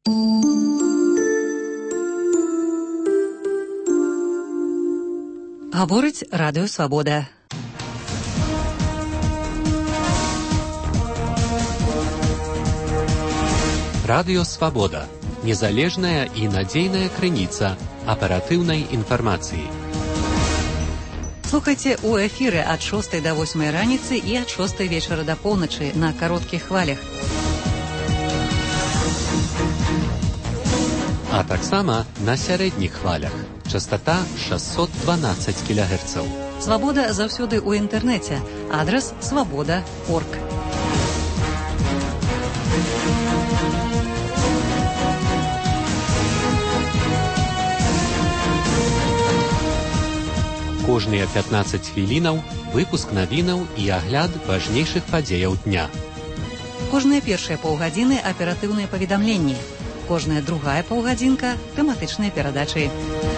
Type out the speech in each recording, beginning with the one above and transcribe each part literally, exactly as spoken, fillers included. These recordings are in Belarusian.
Говорить Радио Свобода. Радио Свобода. Незалежная и надейная крыніца аператыўнай інфармацыі. Слухайте у эфіры ад шостай да восьмай раніцы і ад шостай вечара да поўначы на кароткіх хвалях. А таксама на сярэдніх хвалях. Частота шестьсот двенадцать килогерцаў. Свабода заўсёды ў інтэрнэце. Адрас свабода точка орг. Кожныя пятнадцать хвілінаў выпуск навінаў і агляд важнейшых падзеяў дня. Кожныя першыя паўгадзіны аператыўныя паведамленні. Кожная другая паўгадзінка тэматычныя перадачы.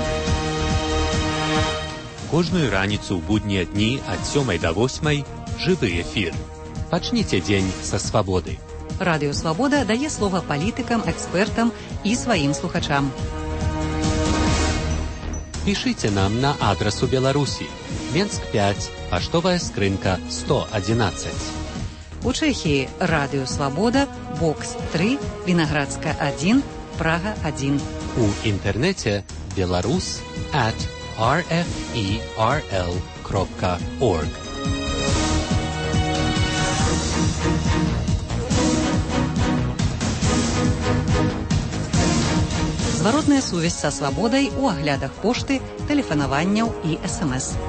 Кожную раніцу ў буднія дні ад сёмай да восьмай жывы эфір. Пачніце дзень са свабоды. Радыё Свабода дае слова палітыкам, экспертам і сваім слухачам. Пішыце нам на адрас у Беларусі. Менск пять, паштовая скрынка сто одиннадцать. У Чэхіі Радыё Свабода, Бокс три, Вінаградска один, Прага один. У інтэрнэце беларус at эр эф і ар эл крапка орг. Зваротная сувязь са свабодай у аглядах пошты, тэлефанаванняў і эс эм эс.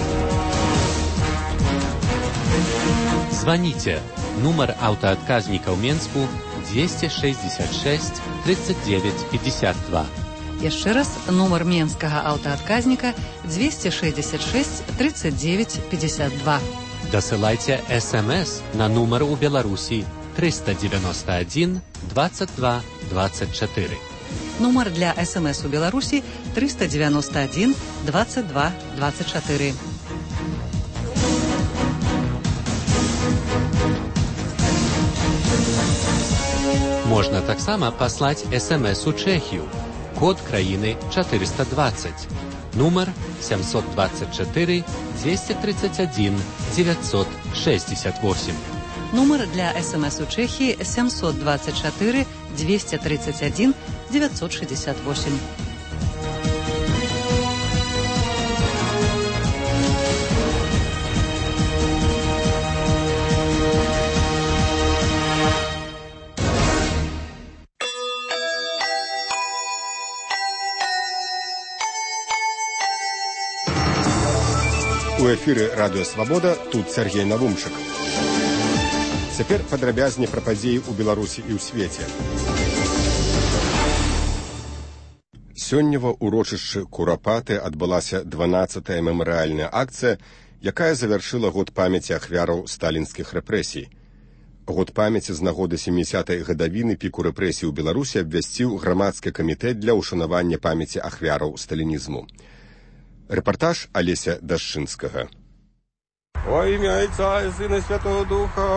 Звоните. Нумар аўтаадказніка ў Менску двести шестьдесят шесть тридцать девять пятьдесят два. Яшчэ раз, нумар менскага аўтаадказніка двести шестьдесят шесть тридцать девять пятьдесят два. Дасылайце эс эм эс на нумар у Беларусі триста девяносто один двадцать два двадцать четыре. Нумар для эс эм эс у Беларусі триста девяносто один двадцать два двадцать четыре. Можна таксама паслаць эс эм эс у Чэхію. Код краіны четыреста двадцать. Нумар семьсот двадцать четыре двести тридцать один девятьсот шестьдесят восемь. Нумар для эс эм эс у Чэхіі семьсот двадцать четыре двести тридцать один девятьсот шестьдесят восемь. У эфіры Радыё Свабода, тут Сергей Навумчык. Цяпер падрабязней пра падзеі ў Беларусі і ў свеце. Сёння ва ўрочышчы Курапаты адбылася дванаццатая мемарыяльная акцыя, якая завяршыла год памяці ахвяраў сталінскіх рэпрэсій. Год памяці з нагоды сямідзясятай гадавіны піку рэпрэсій у Беларусі абвясціў грамадскі камітэт для ўшанавання памяці ахвяраў сталінізму. Рэпартаж Алеся Дашчынскага. Во імя Отца і Сына Святого Духа.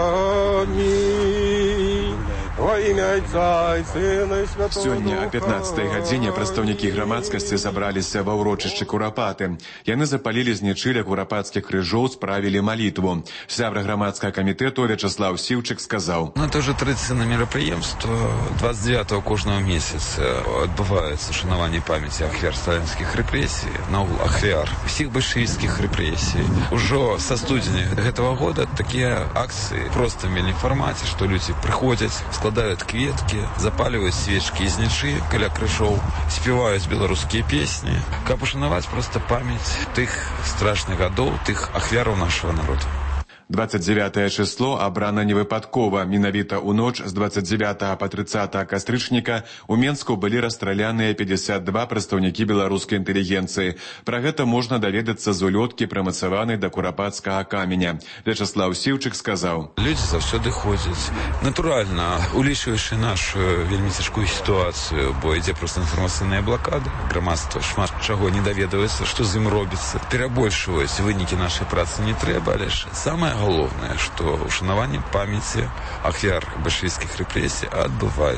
Амінь. Во імя Отца і Сына Святого Духа. Сёння о пятнаццатай гадзіне прадстаўнікі грамадскасці забраліся ва ўрочышчы Курапаты. Яны запалілі з нячыля курапацкіх крыжоў, справілі малітву. Сябра грамадскага камітэту Вячеслав Сіўчык сказаў: Ну, это уже традиционное мероприемство. двадцать девятого кожного месяца отбывается шанаванне памяти ахвяр сталинских репрессий, наогул ахвяр всех большевистских репрессий. Уже со студзеня этого года такие акции в простом формате, что люди приходят, складывают кветки, запаливают свечки из ничи, каля крышоў, спевают белорусские песни, каб ушанаваць просто память тых страшных гадоў, тых ахвяраў нашего народа. двадцать девятое число абрана невыпадкова. Менавіта ў ноч з двадцать девятого по тридцатое кастрычніка у Менску былі расстраляныя пятьдесят два прадстаўнікі беларускай інтэлігенцыі. Пра гэта можна даведацца з улёткі, прымацаванай да курапацкага каменя. Вячеслав Сіўчык сказаў: Людзі заўсёды ходзяць. Натуральна, улічваючы нашу вельмі цяжкую сітуацыю, бо ідзе проста інфармацыйная блакада. Грамадства шмат чаго не даведваецца, што з ім робіцца. Перабольшваць вынікі нашай працы не трэба, але ж самае галоўнае, што ушанаванне памяці ахвяр бальшавіцкіх рэпрэсій адбываецца.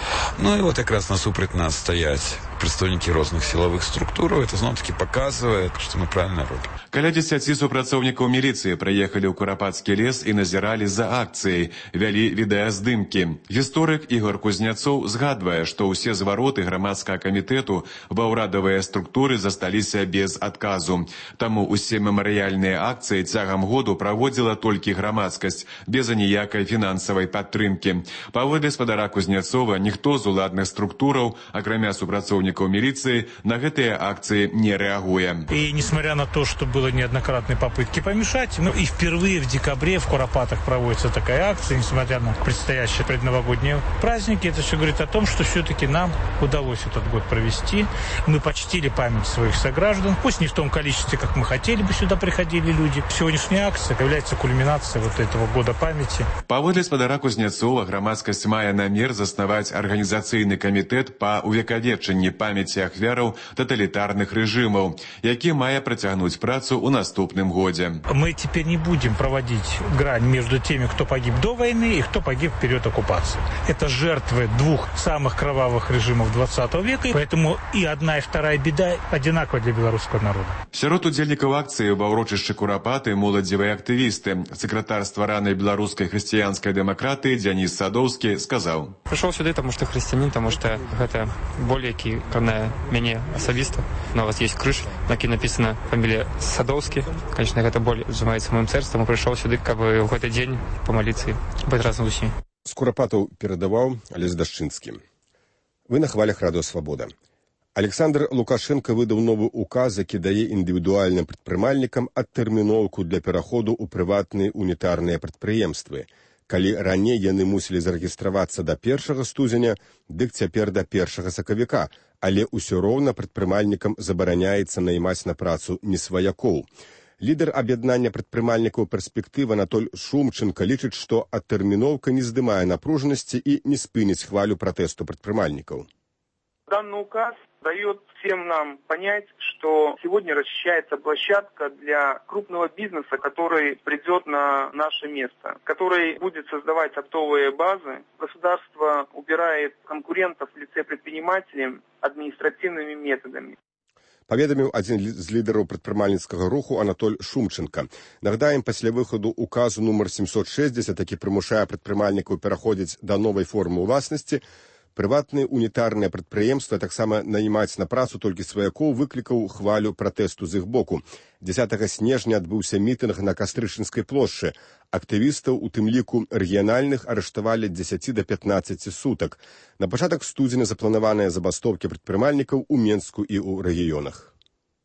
Ну і от якраз насупраць нас стаяць прадстаўнікі розных сілавых структураў. Это зноў-такі паказвае, што мы правільна робім. Каля дзесяці супрацоўнікаў міліцыі прыехалі ў Курапацкі лес і назіралі за акцыяй, вялі відэаздымкі. Гісторык Ігор Кузняцоў згадвае, што ўсе звароты грамадскага камітэту ва ўрадавыя структуры засталіся без адказу. Таму ўсе мемарыяльныя акцыі цягам году праводзіла толькі грамадскасць, без аніякай фінансавай падтрымкі. Паводле спадара Кузняцова, ніхто з уладных структураў, акрамя супрацоўнікаў милиции, на гэтые акции не реагуя. И несмотря на то, что было неоднократные попытки помешать, ну и впервые в декабре в Куропатах проводится такая акция, несмотря на предстоящие предновогодние праздники, это все говорит о том, что все-таки нам удалось этот год провести. Мы почтили память своих сограждан, пусть не в том количестве, как мы хотели бы, сюда приходили люди. Сегодняшняя акция является кульминацией вот этого года памяти. Паводле спадара Кузнецова, громадскасць мае намер заснаваць арганізацыйны камітэт па увекавечанні памяці ахвяраў тоталітарных рэжымаў, які мае працягнуць працу ў наступным годзе. Мы теперь не будем проводить грань между теми, кто погиб до войны и кто погиб в период оккупации. Это жертвы двух самых кровавых режимов двадцатого века, поэтому и одна, и вторая беда одинакова для белорусского народа. Сярод удзельнікаў акцыі ва ўрочышчы Курапаты моладзевыя актывісты. Сакратар стваранай беларускай хрысціянскай дэмакратыі Дзяніс Садоўскі сказаў: Пришел сюда, потому что христианин, потому что это боль, який канае мяне асабіста. На вас есть крыш, на якій написана фамилия Садоўскі. Конечно, эта боль сжимается моим сердцем. Пришел сюда, как бы в этот день помолиться, быть разом з усімі. З Курапатаў перадаваў Алесь Дашчынскі. Вы на хвалях Радыё Свабода. Александр Лукашенко выдаў новы указ, які дае індывідуальным прадпрымальнікам адтэрміноўку для пераходу ў прыватныя унітарныя прадпрыемствы. Калі раней яны мусілі зарэгістравацца да першага студзеня, дык цяпер да першага сакавіка, але ўсё роўна прадпрымальнікам забараняецца наймаць на працу несваякоў. Лідар аб'яднання прадпрымальнікаў «Перспектыва» Анатоль Шумченко лічыць, што адтэрміноўка не здымае напружанасці і не спыніць хвалю пратэсту прадпрымальнікаў. Данный указ дает всем нам понять, что сегодня расчищается площадка для крупного бизнеса, который придет на наше место, который будет создавать оптовые базы. Государство убирает конкурентов в лице предпринимателей административными методами. Паведаміў адзін з лідараў прадпрымальніцкага руху Анатоль Шумченко. Нагадаем, пасля выхаду указу нумар семьсот шестьдесят, які прымушае прадпрымальнікаў пераходзіць да новай формы ўласнасці, прыватныя унітарныя прадпрыемствы, таксама наймаць на працу толькі сваякоў, выклікаў хвалю пратэсту з іх боку. дзесятага снежня адбыўся мітынг на Кастрычынскай плошчы. Актывістаў, у тым ліку рэгіянальных, арыштавалі ад дзесяці да пятнаццаці сутак. На пачатак студзеня запланаваныя забастоўкі прадпрымальнікаў у Менску і ў рэгіёнах.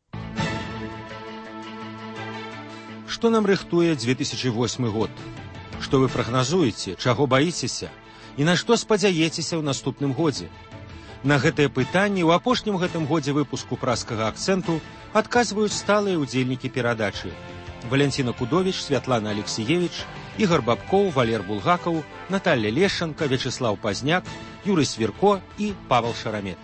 Што нам рыхтуе две тысячи восьмы год? Што вы прагназуеце, чаго баіцеся? І на што спадзяецеся ў наступным годзе? На гэтыя пытанні ў апошнім гэтым годзе выпуску праскага акцэнту адказваюць сталыя ўдзельнікі перадачы. Валянціна Кудовіч, Святлана Алексіевіч, Ігор Бабкоў, Валер Булгакаў, Наталья Лешченко, Вячеслав Пазняк, Юрый Свірко і Павел Шарамет.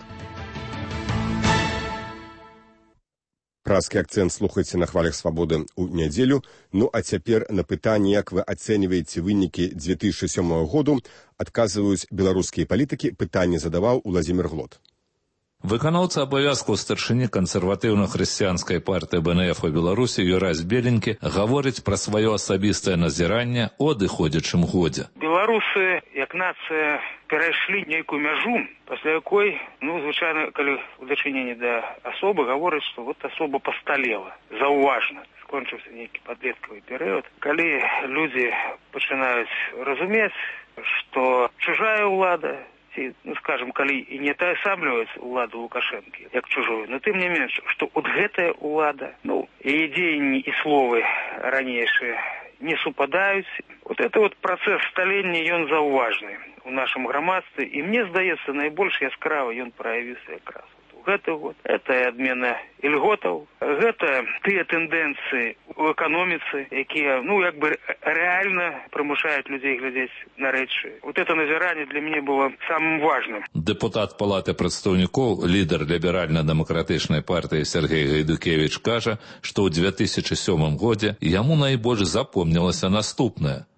Праскі акцэнт слухайце на хвалях Свабоды ў нядзелю. Ну а цяпер на пытанне, як вы ацэньваеце вынікі две тысячи сёмага году, адказваюць беларускія палітыкі. Пытанне задаваў Уладзімір Глот. Выканаўца абавязкаў старшыні кансерватыўна-хрысціянскай партыі БНФ у Беларусі Юрась Беленькі гаворыць пра сваё асабістае назіранне ў адыходзячым годзе. Беларусы, як нацыя, перайшлі нейкую мяжу, пасля якой, ну, звычайна, калі ў дачыненні да асобы, гаворыць, што вот асоба пасталела. Заўважна. Скончыўся нейкі падлеткавы перыяд. Калі людзі пачынаюць разумець, што чужая ўлада, ну, скажем, калі і не таасабліваюць уладу Лукашэнкі, як чужую, но тым не менш, што от гэтая ўлада, ну, і дзеянні і словы ранейшыя не супадаюць. Вот это вот працэс сталення, ён заўважны у нашым грамадстве, і мне здаецца, найбольш яскрава ён праявіўся якраз гэты год. Это і адмена ільготаў, гэта тыя тэндэнцыі ў эканоміцы, якія, ну, як бы рэальна прымушаюць людзей глядзець на рэчы. Вот это назіранне для мяне было самым важным. Дэпутат Палаты прадстаўнікоў, лідар ліберальна-дэмакратычнай партыі Сергей Гайдукевіч кажа, што ў две тысячи сёмым годзе яму найбольш запомнілася наступнае. Это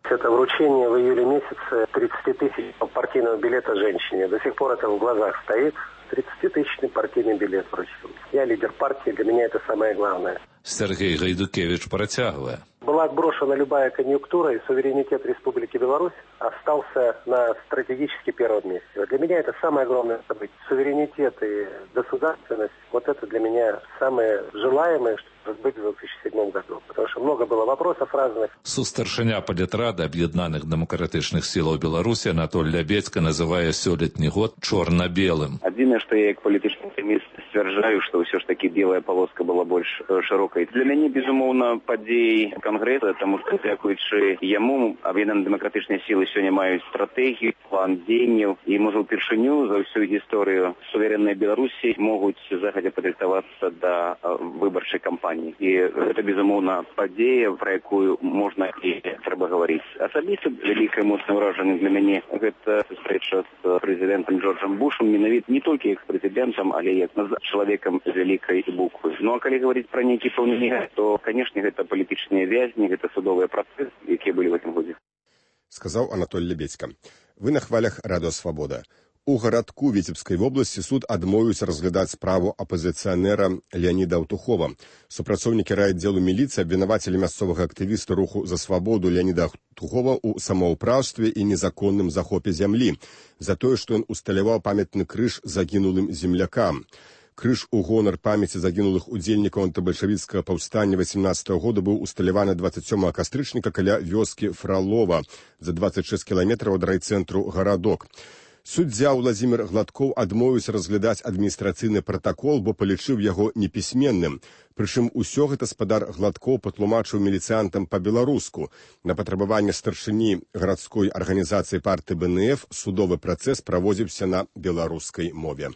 вручение в июле месяце тридцать тысяч партийного билета женщине. До сих пор это в глазах стоит. тридцатитысячный партийный билет вручил. Я лидер партии, для меня это самое главное. Сергей Гайдукевич працягвае. Была отброшена любая конъюнктура, и суверенитет Республики Беларусь остался на стратегически первом месте. Для меня это самое главное событие. Суверенитет и государственность, вот это для меня самое желаемое, что может быть в две тысячи седьмом году. Потому что много было вопросов разных. Сустаршыня палітрады аб'яднаных дэмакратычных сілаў Беларусі Анатоль Лябедзька называе сёлетні год чорна-белым. Адзінае, што я як палітычны экстрэміст сцвярджаю, што ўсё ж такі белая полоска была больш шырокай. Для мяне, безумоўна, падзеі Конгресса, тому што, дзякуючы яму, аб'яднаныя дэмакратычныя сілы сёння маюць стратэгію, план дзеянняў, і, можа, упершыню за ўсю гісторыю суверэннай Беларусі могуць загадзя падрыхтавацца да выбарчай кампаніі. І гэта, безумоўна, падзея, пра якую можна і трэба гаварыць. Асабіста вялікае моцнае ўражанне для мяне гэта сустрэча з прэзідэнтам Джорджам Бушам, менавіта не толькі як прэзідэнтам, але як чалавекам з вялікай буквы. Ну а калі гаварыць пра нейкі паўныя, то, канешне, гэта палітычныя вязні, гэта судовыя працэсы, якія былі в гэтым годзе. Сказаў Анатоль Лябедзька. Вы на хвалях Радыё Свабода. У гарадку Віцебскай вобласці суд адмовіўся разглядаць справу апазіцыянера Леаніда Аўтухова. Супрацоўнікі райаддзелу міліцыі абвінавацілі мясцовага актывіста руху за свабоду Леаніда Аўтухова ў самаўпраўстве і незаконным захопе зямлі за тое, што ён усталяваў памятны крыж загінулым землякам. Крыж у гонар памяці загінулых удзельнікаў антыбальшавіцкага паўстання васемнаццатага года быў усталяваны дваццаць сёмага кастрычніка каля вёскі Фралова за дваццаць шэсць кіламетраў ад райцэнтру гарадок. Суддзя Владзімір Гладкоў адмовіўся разглядаць адміністрацыйны пратакол, бо палічыў яго непісьменным. Прычым усё гэта спадар Гладкоў патлумачыў міліцыянтам па-беларуску. На патрабаванне старшыні гарадской арганізацыі партыі Бэ Эн Эф судовы працэс праводзіўся на беларускай мове.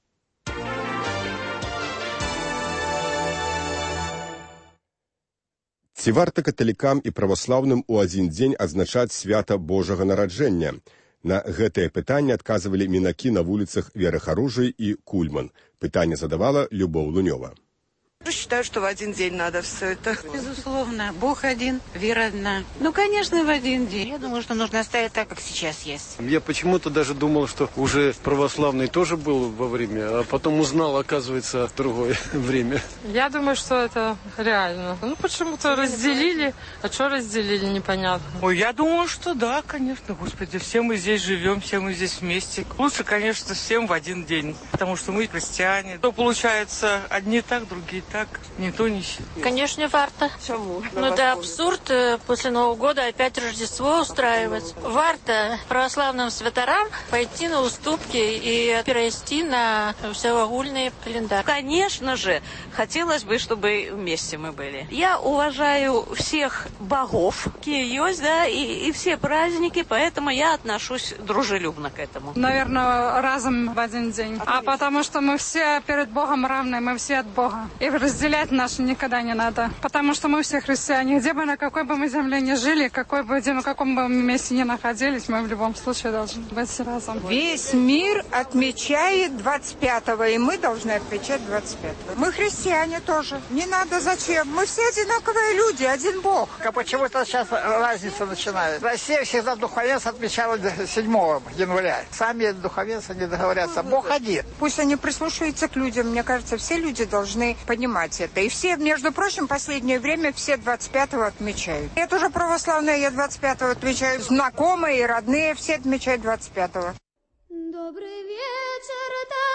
Ці варта каталікам і праваслаўным у адзін дзень адзначаць свята Божага нараджэння? На гэтае пытанне адказвалі мінакі на вуліцах Веры Харужай і Кульман. Пытанне задавала Любоў Лунёва. Считаю, что в один день надо все это. Безусловно. Бог один, вера одна. Ну, конечно, в один день. Я думаю, что нужно оставить так, как сейчас есть. Я почему-то даже думал, что уже православный тоже был во время, а потом узнал, оказывается, другое время. Я думаю, что это реально. Ну, почему-то разделили. А что разделили, непонятно. Ой, я думаю, что да, конечно, господи. Все мы здесь живем, все мы здесь вместе. Лучше, конечно, всем в один день. Потому что мы христиане. То получается, одни так, другие так. Так, никто не считает. Конечно, варто. Чему? Ну да, абсурд после Нового года опять Рождество устраивать. Варто православным святарам пойти на уступки и перевести на всеогульный календарь. Конечно же, хотелось бы, чтобы вместе мы были. Я уважаю всех богов, какие есть, да, и, и все праздники, поэтому я отношусь дружелюбно к этому. Наверное, разом в один день. А потому что мы все перед Богом равны, мы все от Бога. И разделять нас никогда не надо. Потому что мы все христиане. Где бы, на какой бы мы земле ни жили, какой бы, где, на каком бы мы месте ни находились, мы в любом случае должны быть разом. Весь мир отмечает двадцать пятого, и мы должны отмечать двадцать пятого. Мы христиане тоже. Не надо зачем. Мы все одинаковые люди, один Бог. А почему-то сейчас разница начинает. Россия всегда духовенство отмечала седьмого января. Сами духовенства не договорятся. Бог один. Пусть они прислушиваются к людям. Мне кажется, все люди должны понимать это. И все, между прочим, в последнее время все двадцать пятого отмечают. Я тоже православная, я двадцать пятого отмечаю. Знакомые и родные все отмечают двадцать пятого. Добрый вечер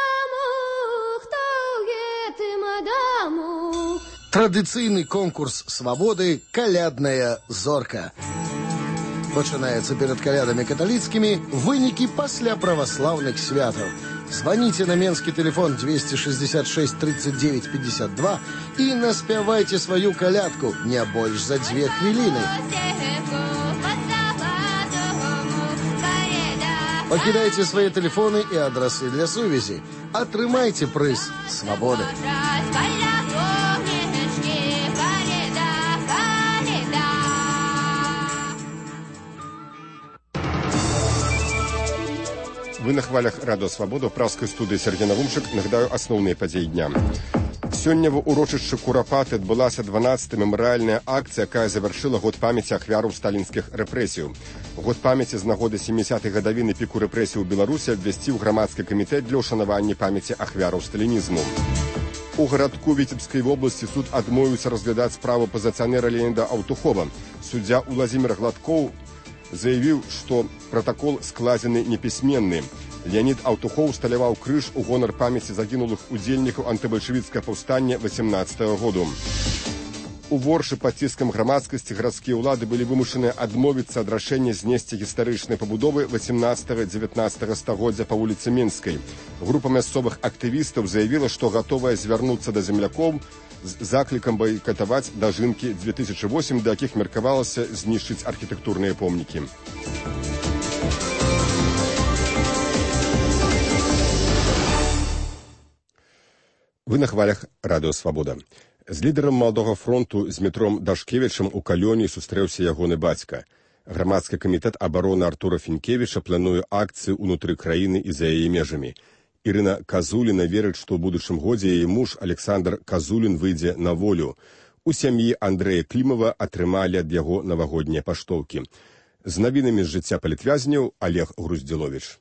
тому, кто едет мадаму. Традыцыйны конкурс свабоды «Калядная зорка». Пачынаецца перад калядамі каталіцкімі, вынікі пасля праваслаўных святаў. Звоните на менский телефон двести шестьдесят шесть тридцать девять пятьдесят два и наспявайте свою колядку не больше за две хвилины. Покидайте свои телефоны и адресы для сувязі. Атрымайте прыз свободы. Вы на хвалях Радыё Свабода, ў праўскай студыі Сергей Навумчык. Нагадаю асноўныя падзеі дня. Сёння ва ўрочышчы Курапаты адбылася дванаццатая мемарыяльная акцыя, якая завяршыла год памяці ахвяраў сталінскіх рэпрэсіяў. Год памяці з нагоды сямідзясятай гадавіны піку рэпрэсій у Беларусі абвясціў грамадскі камітэт для ўшанавання памяці ахвяраў сталінізму. У гарадку Віцебскай вобласці суд адмовіўся разглядаць справу пазіцыянера Леоніда Аўтухова. Суддзя Уладзімір Гладкоў заявіў, што пратакол складзены непісьменны. Леонид Аўтухоў усталяваў крыж у гонар памяці загінулых удзельнікаў антыбальшавіцкага паўстання васемнаццатага году. У Воршы пад ціскам грамадскасці гарадскія ўлады былі вымушаны адмовіцца ад рашэння знесці гістарычнай пабудовы васемнаццатага-дзевятнаццатага стагоддзя па вуліцы Менскай. Група мясцовых актывістаў заявіла, што гатовая звярнуцца да землякоў з заклікам байкатаваць дажынкі дзве тысячы восем, да якіх меркавалася знішчыць архітэктурныя помнікі. Вы на хвалях Радыё Свабода. З лідарам маладога фронту Змітром Дашкевічам у Калёні сустрэўся ягоны бацька. Грамадскі камітэт абароны Артура Фінкевіча плануе акцыю ўнутры краіны і за яе межамі. Ірына Казуліна верыць, што ў будучым годзе яе муж Александр Казулін выйдзе на волю. У сям'і Андрэя Клімава атрымалі ад яго навагоднія паштоўкі. З навінамі з жыцця палітвязняў Олег Груздзіловіч.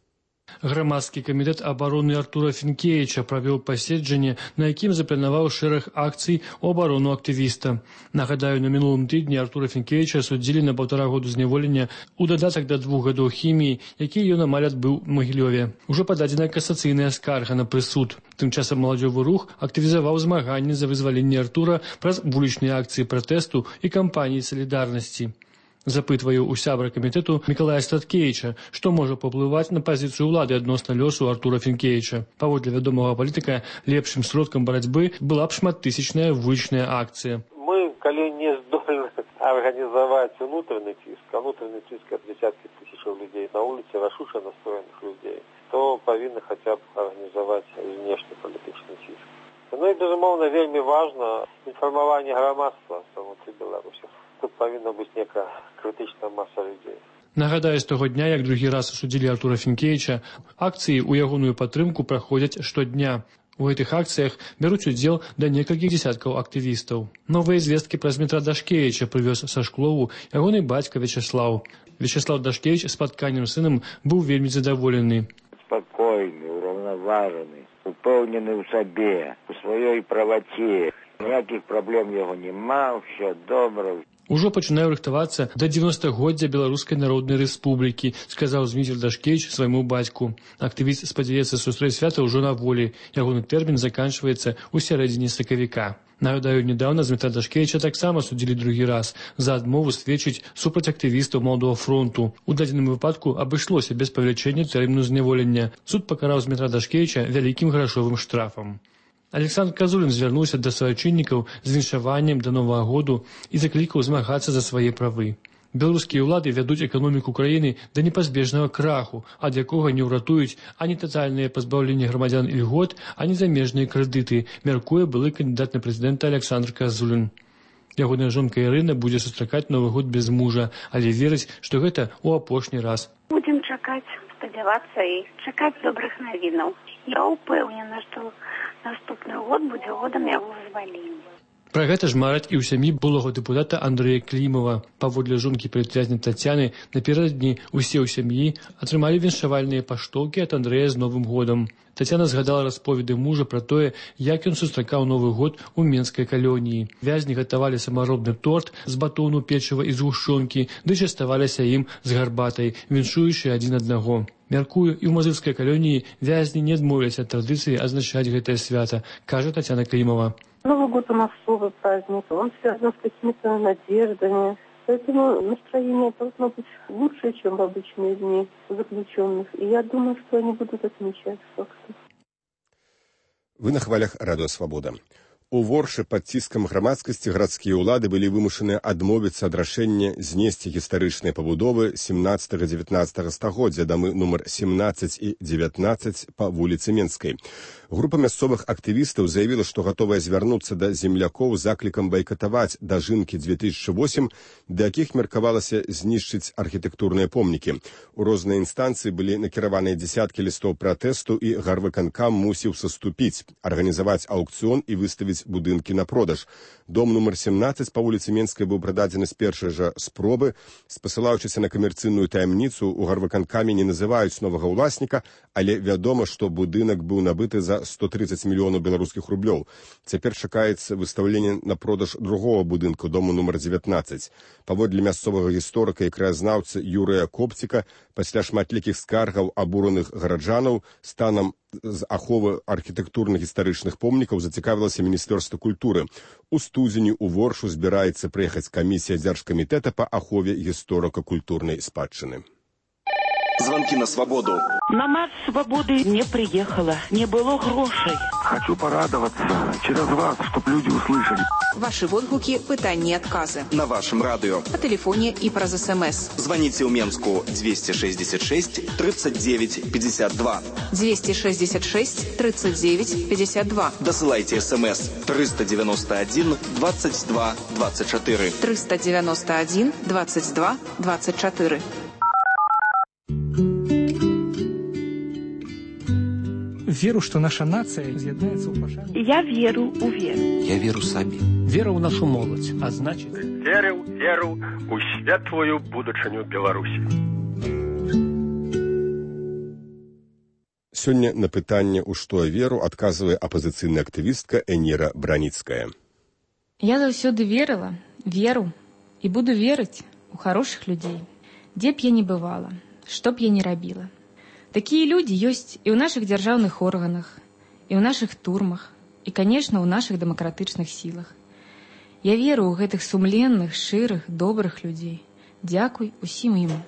Грамадскі камітэт абароны Артура Фінкевіча правёў паседжанне, на якім запланаваў шэраг акцый у абарону актывіста. Нагадаю, на мінулым тыдні Артура Фінкевіча судзілі на паўтара году зняволення у дадатак да двух гадоў хіміі, які ён амаль адбыў у Магілёве. Ужо пададзена касацыйная скарга на прысуд. Тым часам маладзёвы рух актывізаваў змаганне за вызваленне Артура праз вулічныя акцыі пратэсту і кампаніі салідарнасці. Запытваю у сябра камітэту Мікалая Статкевіча, што можа паўплываць на пазіцыю ўлады адносна лёсу Артура Фінкевіча. Паводле вядомага палітыка, лепшым сродкам барацьбы была б шматтысячная вулічная акцыя. Мы, калі не здольны арганізаваць унутраны ціск, а унутраны ціск ад дзесяткі тысячаў людзей на вуліцы, рашуча настроеных людзей, то павінны хаця б арганізаваць знешні палітычны ціск. Ну і, безумоўна, вельмі важна інфармаванне грамадства самой Беларусі. Тут павінна быць некая крытычная маса людзей. Нагадаю, з таго дня, як другі раз судзілі Артура Фінкевіча, акцыі ў ягоную падтрымку праходзяць штодня. У гэтых акцыях бяруць удзел да некалькіх дзесяткаў актывістаў. Новыя звесткі пра Змітра Дашкевіча прывёз са Шклову ягоны бацька Вячаслаў. Вячаслаў Дашкевіч спатканнем з сынам быў вельмі задаволены. Спакойны, ураўнаважаны, упэўнены ў сабе, у сваёй праваце. Ніякіх праблем яго няма, ўсё добра. Ужо пачынаю рыхтавацца да дзевяностагоддзя Беларускай Народнай Рэспублікі, сказаў Зміцер Дашкевіч свайму бацьку. Актывіст спадзяецца сустрэць свята ўжо на волі. Ягоны тэрмін заканчваецца ў сярэдзіне сакавіка. Нагадаю, недавно Змітра Дашкевіча таксама судзілі другі раз за адмову сведчыць супраць актывістаў маладога фронту. У дадзеным выпадку абышлося без павелічэння тэрміну зняволення. Суд пакараў Змітра Дашкевіча вялікім грашовым штрафам. Александр Казулін звярнуўся да суайчыннікаў з віншаваннем да Новага году і заклікаў змагацца за свае правы. Беларускія ўлады вядуць эканоміку краіны да непазбежнага краху, ад якога не ўратуюць ані татальнае пазбаўленне грамадзян ільгот, ані замежныя крэдыты, мяркуе былы кандыдат на прэзідэнта Александр Казулін. Ягоная жонка Ірына будзе сустракаць Новы год без мужа, але верыць, што гэта ў апошні раз. Будзем чакаць, спадзявацца і чакаць добрых навінаў. Я ўпэўнена, што наступны год будзе годам яго вызвалення. Пра гэта ж мараць і ў сям'і былога дэпутата Андрэя Клімава. Паводле жонкі палітвязня Тацяны, наперададні усе ў сям'і атрымалі віншавальныя паштоўкі ад Андрэя з Новым годам. Тацяна згадала расповеды мужа пра тое, як ён сустракаў Новы год у Менскай калоніі. Вязні гатавалі самаробны торт з батону, печыва і згушчонкі, ды частаваліся ім з гарбатай, віншуючы адзін аднаго. Мяркую, і ў мазырскай калоніі вязні не адмовіліся ад традыцыі азначаць гэтае свята, кажа Тацяна Клімова. Новый год у нас особый праздник, он связан с какими-то надеждами, поэтому настроение должно быть лучше, чем в обычные дни заключенных, и я думаю, что они будут отмечать факты. Вы на хвалях Радыё Свабода. У Воршы пад ціскам грамадскасці гарадскія ўлады былі вымушаны адмовіцца ад рашэння знесці гістарычныя пабудовы семнаццатага-дзевятнаццатага стагоддзя, дамы нумар семнаццаць і дзевятнаццаць па вуліцы Менскай. Група мясцовых актывістаў заявіла, што гатовая звярнуцца да землякоў з заклікам байкатаваць дажынкі две тысячи восемь, да якіх меркавалася знішчыць архітэктурныя помнікі. У розныя інстанцыі былі накіраваныя дзесяткі лістоў пратэсту, і гарвыканкам мусіў саступіць, арганізаваць аўкцыён і выставіць будынкі на продаж. Дом нумар семнаццаць па вуліцы Менскай быў прададзены з першай жа спробы. Спасылаючыся на камерцыйную таямніцу, у гарвыканкаме не называюць новага ўласніка, але вядома, што будынак быў набыты за сто тридцать мільёнаў беларускіх рублёў. Цяпер чакаецца выстаўленне на продаж другого будынку, дому нумар дзевятнаццаць. Паводле мясцовага гісторыка і краязнаўцы Юрыя Копціка, пасля шматлікіх скаргаў абураных гараджанаў станам з аховы архітэктурна-гістарычных помнікаў зацікавілася Міністэрства культуры. У студзені ў Воршу збіраецца прыехаць камісія дзяржкамітэта па ахове гісторыка-культурнай спадчыны. Звонки на свободу. На марш свободы не приехала, не было грошей. Хочу порадоваться через вас, чтобы люди услышали. Ваши отгуки, пытания, отказы. На вашем радио. По телефоне и про СМС. Звоните у Менску двести шестьдесят шесть тридцать девять пятьдесят два. двести шестьдесят шесть тридцать девять пятьдесят два. Досылайте СМС триста девяносто один двадцать два двадцать четыре. триста девяносто один двадцать два двадцать четыре. Веру, что наша нация з'єднається у пошані. Я веру у веру. Я веру собі. Вера у нашу молодь, а значит... Верю, веру у світлую будучыню Беларусі. Сёння на пытанне, у што веру, адказвае апазіцыйная актывістка Эніра Браніцкая. Я заўсёды верыла, веру і буду верыць у хорошых людзей. Дзе б я не бывала, што б я не рабіла. Такія людзі ёсць і ў нашых дзяржаўных органах, і ў нашых турмах, і, канешне, ў нашых дэмакратычных сілах. Я веру ў гэтых сумленных, шчырых, добрых людзей. Дзякуй усім ім.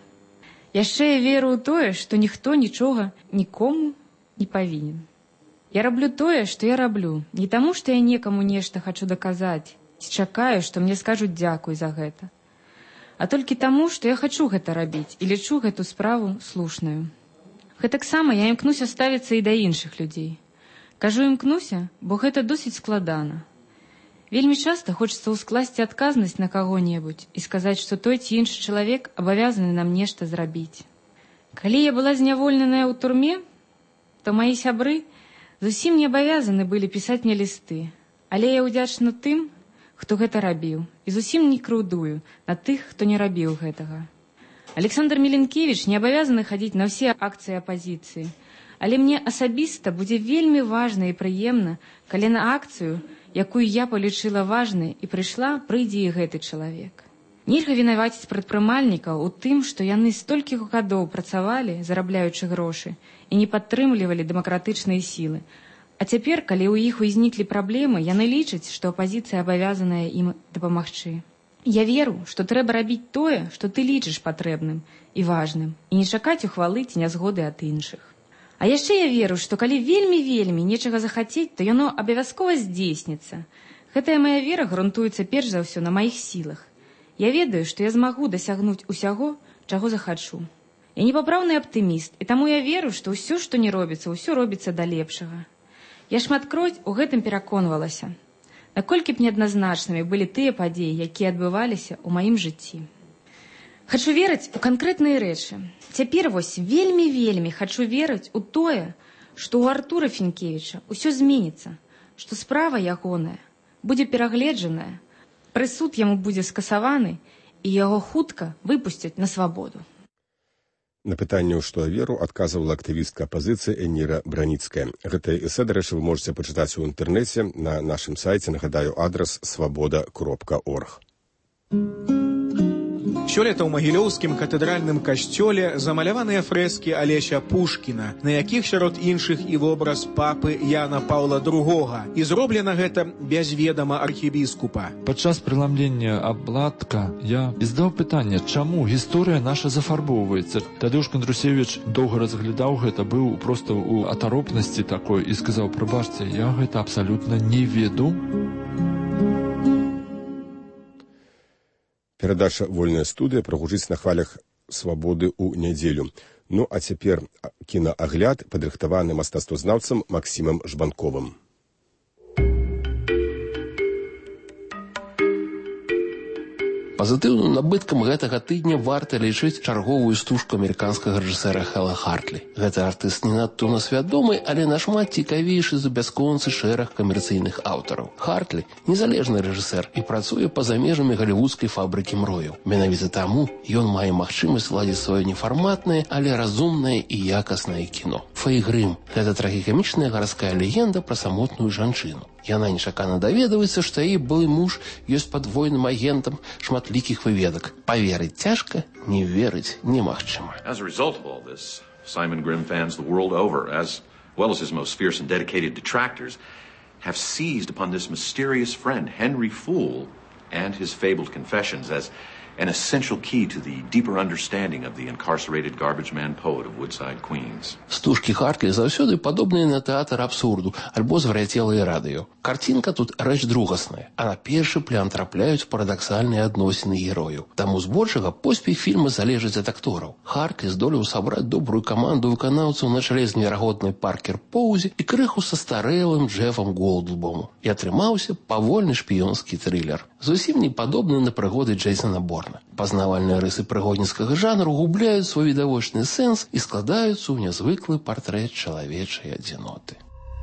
Яшчэ я веру ў тое, што ніхто нічога нікому не павінен. Я раблю тое, што я раблю, не таму, што я некаму нешта хачу даказаць, ці чакаю, што мне скажуць дзякуй за гэта, а толькі таму, што я хачу гэта рабіць і лічу гэту справу слушнаю. Гэтаксама я імкнуся ставіцца і да іншых людзей. Кажу імкнуся, бо гэта досыць складана. Вельмі часта хочацца ўскласці адказнасць на каго-небудзь і сказаць, што той ці іншы чалавек абавязаны нам нешта зрабіць. Калі я была зняволеная ў турме, то маі сябры зусім не абавязаны былі пісаць мне лісты, але я ўдзячна тым, хто гэта рабіў, і зусім не крыўдую на тых, хто не рабіў гэтага. Александр Міленкевіч не абавязаны хадзіць на ўсе акцыі апазіцыі, але мне асабіста будзе вельмі важна і прыемна, калі на акцыю, якую я палічыла важнай і прыйшла, прыйдзе і гэты чалавек. Нельга вінаваціць прадпрымальнікаў у тым, што яны столькі гадоў працавалі, зарабляючы грошы, і не падтрымлівалі дэмакратычныя сілы. А цяпер, калі ў іх узніклі праблемы, яны лічаць, што апазіцыя абавязаная ім дапамагчы. Я веру, што трэба рабіць тое, што ты лічыш патрэбным і важным, і не чакаць ухвалы ці нязгоды ад іншых. А яшчэ я веру, што калі вельмі-вельмі нечага захацець, то яно абавязкова здзейсніцца. Гэтая мая вера грунтуецца перш за ўсё на маіх сілах. Я ведаю, што я змагу дасягнуць усяго, чаго захачу. Я непапраўны аптыміст, і таму я веру, што ўсё, што не робіцца, ўсё робіцца да лепшага. Я шматкроць у гэтым пераконвалася. Наколькі б неадназначнымі былі тыя падзеі, якія адбываліся ў маім жыцці. Хачу верыць у канкрэтныя рэчы. Цяпер вось вельмі-вельмі хачу верыць у тое, што ў Артура Фінкевіча ўсё зменіцца, што справа ягоная будзе перагледжаная, прысуд яму будзе скасаваны, і яго хутка выпусцяць на свабоду. На пытанне, у што веру, адказвала актывістка апазіцыі Эніра Браніцкая. Гэтае эсэ, дарэчы, вы можаце пачытаць у інтэрнэце на нашым сайце, нагадаю, адрас свабода кропка орг. Сёлета ў магілёўскім катэдральным касцёле замаляваныя фрэскі Алеся Пушкіна, на якіх сярод іншых і вобраз папы Яна Паўла другога. І зроблена гэта без ведама архібіскупа. Падчас прыламлення абладка я здаў пытанне, чаму гісторыя наша зафарбоўваецца. Тадeusz Кандрусевіч доўга разглядаў гэта, быў проста ў атаропнасці такой і сказаў: прабачце, я гэта абсалютна не веду. Перадача «Вольная студыя» прагучыць на хвалях свабоды ў нядзелю. Ну а цяпер кінаагляд, падрыхтаваны мастацтвазнаўцам Максімам Жбанковым. Пазітыўным набыткам гэтага тыдня варта лічыць чарговую стужку амерыканскага рэжысэра Хэла Хартлі. Гэты артыст не надта ў нас вядомы, але нашмат цікавейшы за бясконцы шэраг камерцыйных аўтараў. Хартлі – незалежны рэжысэр і працуе па-за межамі галівудскай фабрыкі мрояў. Менавіта таму ён мае магчымасць ладзіць сваё нефарматнае, але разумнае і якаснае кіно. «Фэй Грым» – гэта трагікамічная гарадская легенда пра самотную жанчыну. Яна нечакана даведваецца, што яе былы муж ёсць падвойным агентам шматлікіх выведак. Паверыць цяжка, не верыць немагчыма. As a result of all this, Simon Grimm fans the world over, as well as his most fierce and dedicated detractors, have seized upon this mysterious friend, Henry Fool, and his fabled confessions as an essential key to the deeper understanding of the incarcerated garbage man poet of Woodside, Queens. Стужкі Хартлі заўсёды падобныя на тэатр абсурду альбо звар'яцелае радыё. Карцінка тут рэч другасная, а на першы план трапляюць парадаксальныя адносіны герояў. Таму збольшага поспех фільма залежыць ад актораў. Хартлі здолеў сабраць добрую каманду выканаўцаў на чале з неверагоднай Паркер Поўзі і крыху састарэлым Джефам Голдлбом. І атрымаўся павольны шпіёнскі трылер, зусім не падобны на прыгоды Джейсона Борна. Пазнавальныя рысы прыгодніцкага жанру губляюць свой відавочны сэнс і складаюцца ў нязвыклы партрэт чалавечай адзіноты.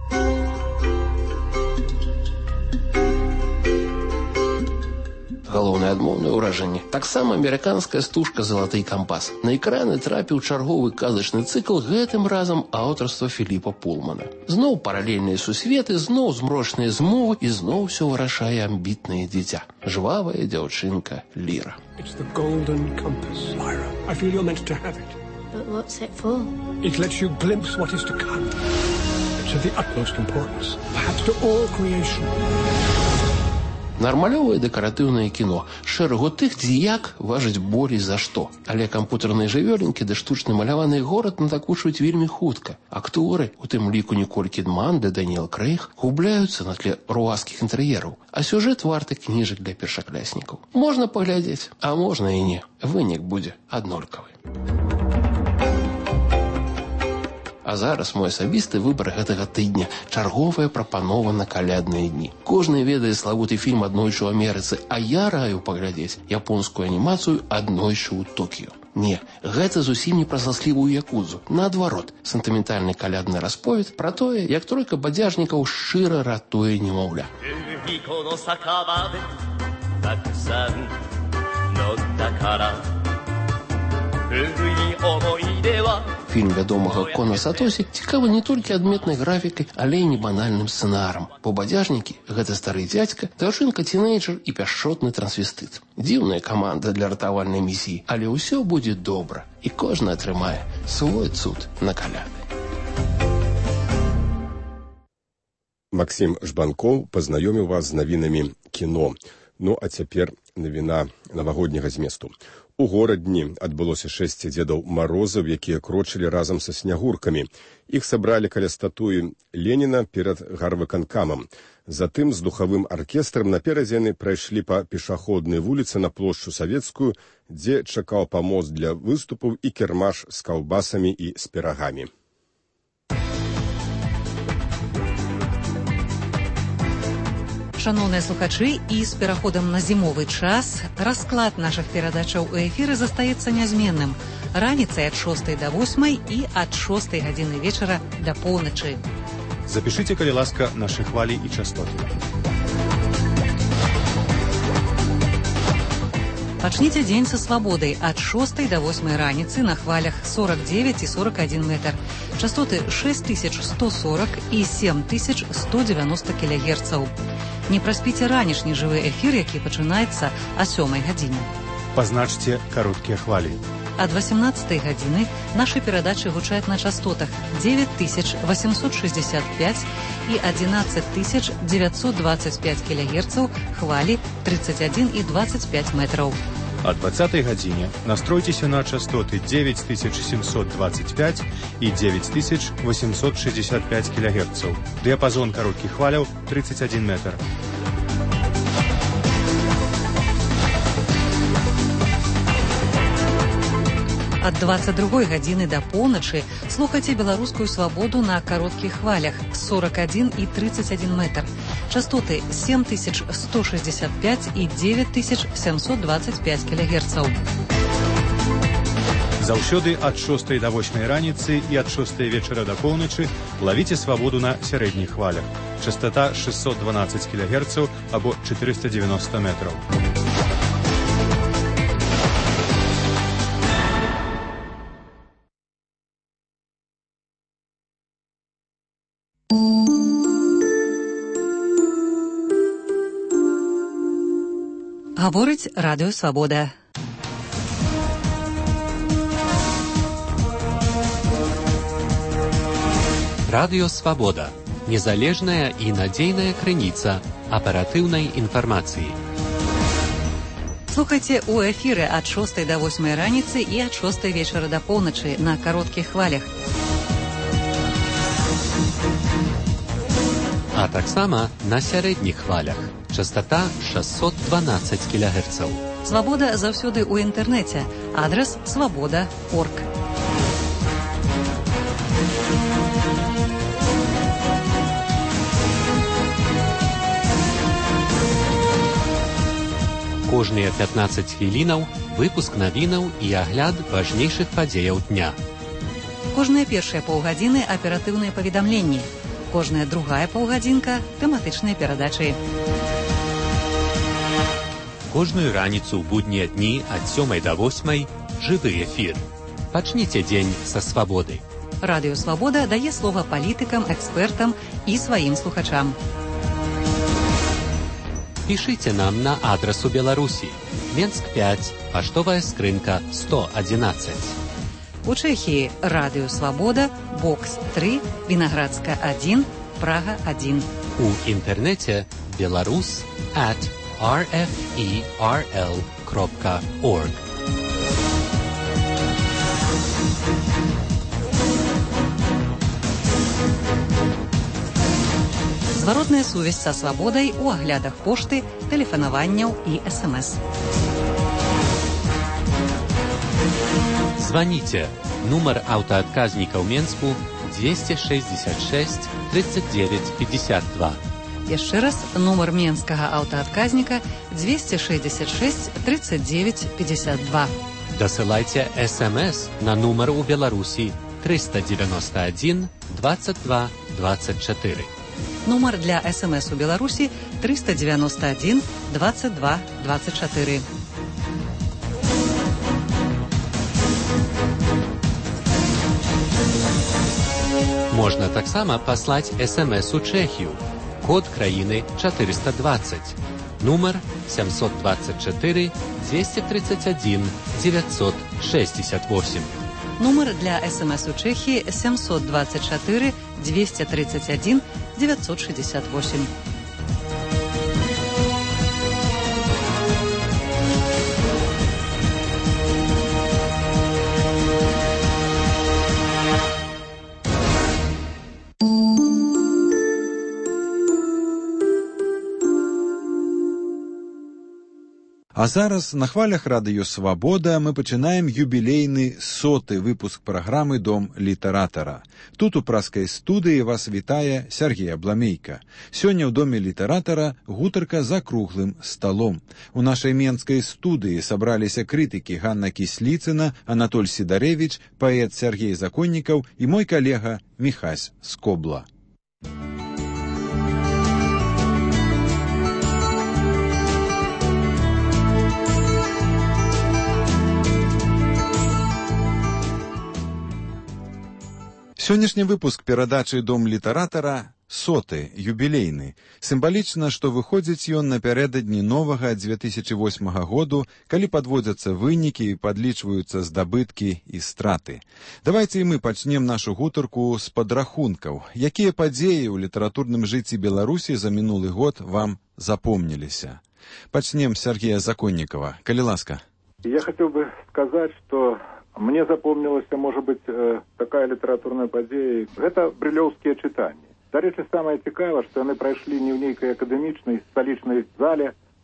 Галоўнае адмоўнае ўражанне таксама амерыканская стужка «Залаты кампас». На экраны трапіў чарговы казачны цыкл, гэтым разам аўтарства Філіпа Пулмана. Зноў паралельныя сусветы, зноў змрочныя змовы і зноў усё вырашае амбітнае дзіця. Жвавая дзяўчынка Ліра. It's the golden compass, Lyra. I feel you're meant to have it. But what's it for? It lets you glimpse what is to come. It's of the utmost importance, perhaps to all creation. Нармалёвае дэкаратыўнае кіно. Шэрагу тых, дзе як важыць болей за што. Але кампутарныя жывёлінкі ды штучны маляваны горад надакучваюць вельмі хутка. Акторы, у тым ліку Ніколь Кідман ды Даніэл Крэйг, губляюцца на тле руаскіх інтэр'ераў. А сюжэт варты кніжак для першакляснікаў. Можна паглядзець, а можна і не. Вынік будзе аднолькавы. А зараз мой асабісты выбар гэтага тыдня – чарговая прапанова на калядныя дні. Кожны ведае славуты фільм «Аднойчы ў Амерыцы», а я раю паглядзець японскую анімацыю «Аднойчы ў Токіё». Не, гэта зусім не пра заслівую якудзу. Наадварот, сентыментальны калядны расповед пра тое, як тройка бадзяжнікаў шчыра ратуе немаўля. Фільм вядомага Кона Сатосі цікавы не толькі адметнай графікай, але і небанальным сцэнарам. Бо бадзяжнікі – гэта стары дзядзька, дзяўчынка-тінейджер і пяшчотны трансвестыт. Дзіўная каманда для ратавальнай місіі, але ўсё будзе добра, і кожны атрымае свой цуд на каляды. Максім Жбанкоў пазнаёміў вас з навінамі кіно. Ну а цяпер навіна навагодняга зместу. У горадні адбылося шэсць дзедаў Марозаў, якія крочылі разам са снягуркамі. Іх сабралі каля статуі Леніна перад гарвыканкамам. Затым з духавым аркестрам наперадзе яны прайшлі па пешаходнай вуліцы на плошчу Савецкую, дзе чакаў памост для выступаў і кірмаш з каўбасамі і з пірагамі. Шановныя слухачы, і з пераходам на зімовы час расклад нашых перадачаў у эфіры застаецца нязменным. Раніцай ад шостай да восьмай і ад шостай гадзіны вечара да поўначы. Запішыце, калі ласка, нашы хвалі і частоты. Пачніце дзень са свабодай ад шостай да восьмай раніцы на хвалях сорок девять і сорок один метр. Частоты шесть тысяч сто сорок і семь тысяч сто девяносто кілогерцаў. Не праспіце ранішні жывы эфір, які пачынаецца о сёмай гадзіне. Пазначце кароткія хвалі. Ад восемнадцатай гадзіны нашы перадачы гучаць на частотах девять тысяч восемьсот шестьдесят пять і одиннадцать тысяч девятьсот двадцать пять кілогерцаў, хвалі тридцать один і двадцать пять метраў. О двадцатай гадзіне настройцеся на частоты девять тысяч семьсот двадцать пять і девять тысяч восемьсот шестьдесят пять кілогерцаў. Дыяпазон кароткіх хваляў тридцать один метр. Ад дваццаць другой гадзіны да поўначы слухайце беларускую свабоду на кароткіх хвалях сорок один и тридцать один метр. Частоты семь тысяч сто шестьдесят пять и девять тысяч семьсот двадцать пять килогерцаў. Заўсёды ад шостай да восьмай раніцы і ад шостай вечара да поўначы лавіце свабоду на сярэдніх хвалях. Частота шестьсот двенадцать килогерцаў або четыреста девяносто метров. Гаворыць радыё Свабода. Радыё Свабода. Незалежная і надзейная крыніца аператыўнай інфармацыі. Слухайце ў эфіры ад шостай да восьмай раніцы і ад шостай вечара да поўначы на кароткіх хвалях. А таксама на сярэдніх хвалях. Частота шестьсот двенадцать килогерцаў. Свабода заўсёды ў інтэрнэце. Адрас свабода точка орг. Кожныя пятнаццаць хвілінаў выпуск навінаў і агляд важнейшых падзеяў дня. Кожныя першыя паўгадзіны аператыўныя паведамленні. Кожная другая паўгадзінка тэматычныя перадачы. Кожную раніцу ў буднія дні ад сёмай да восьмай жывы эфір. Пачніце дзень са свабоды. Радыё Свабода дае слова палітыкам, экспертам і сваім слухачам. Пішыце нам на адрасу Беларусі. Менск пять, паштовая скрынка сто одиннадцать. У Чэхіі Радыё Свабода, бокс три, Вінаградска один, Прага один. У інтэрнэце беларус at эр эф і эр эл крапка орг. Зваротная сувязь са свабодай у аглядах пошты, тэлефанаванняў і эс эм эс. Звоните. Нумар аўтаадказніка ў Менску двести шестьдесят шесть тридцать девять пятьдесят два. Яшчэ раз, нумар менскага аўтаадказніка двести шестьдесят шесть тридцать девять пятьдесят два. Дасылайце эс эм эс на нумар у Беларусі триста девяносто один двадцать два двадцать четыре. Нумар для эс эм эс у Беларусі триста девяносто один двадцать два двадцать четыре. Можна таксама паслаць эс эм эс у Чэхію. Код краіны четыреста двадцать. Нумар семьсот двадцать четыре двести тридцать один девятьсот шестьдесят восемь. Нумар для эс эм эс у Чэхіі семьсот двадцать четыре двести тридцать один девятьсот шестьдесят восемь. А зараз на хвалях радыё Свабода мы пачынаем юбілейны соты выпуск праграмы «Дом літаратара». Тут у праскай студыі вас вітае Сергей Абламейка. Сёння ў доме літаратара гутарка за круглым сталом. У нашай менскай студыі сабраліся крытыкі Ганна Кісліцына, Анатоль Сідарэвіч, паэт Сергей Законнікаў і мой калега Міхась Скобла. Сённяшні выпуск перадачы «Дом літаратара» соты, юбілейны. Сімвалічна, што выходзіць ён напярэдадні новага две тысячи восьмага году, калі падводзяцца вынікі і падлічваюцца здабыткі і страты. Давайце і мы пачнем нашу гутарку з падрахункаў. Якія падзеі ў літаратурным жыцці Беларусі за мінулы год вам запомніліся? Пачнем з Сергея Законнікова. Калі ласка. Я хотел бы сказать, что мне запомнилась, может быть, такая литературная падзея. Это брылёўскія чытанні. Дарэчы, самае цікавае, што яны прайшлі не ў нейкай акадэмічнай сталічнай зале,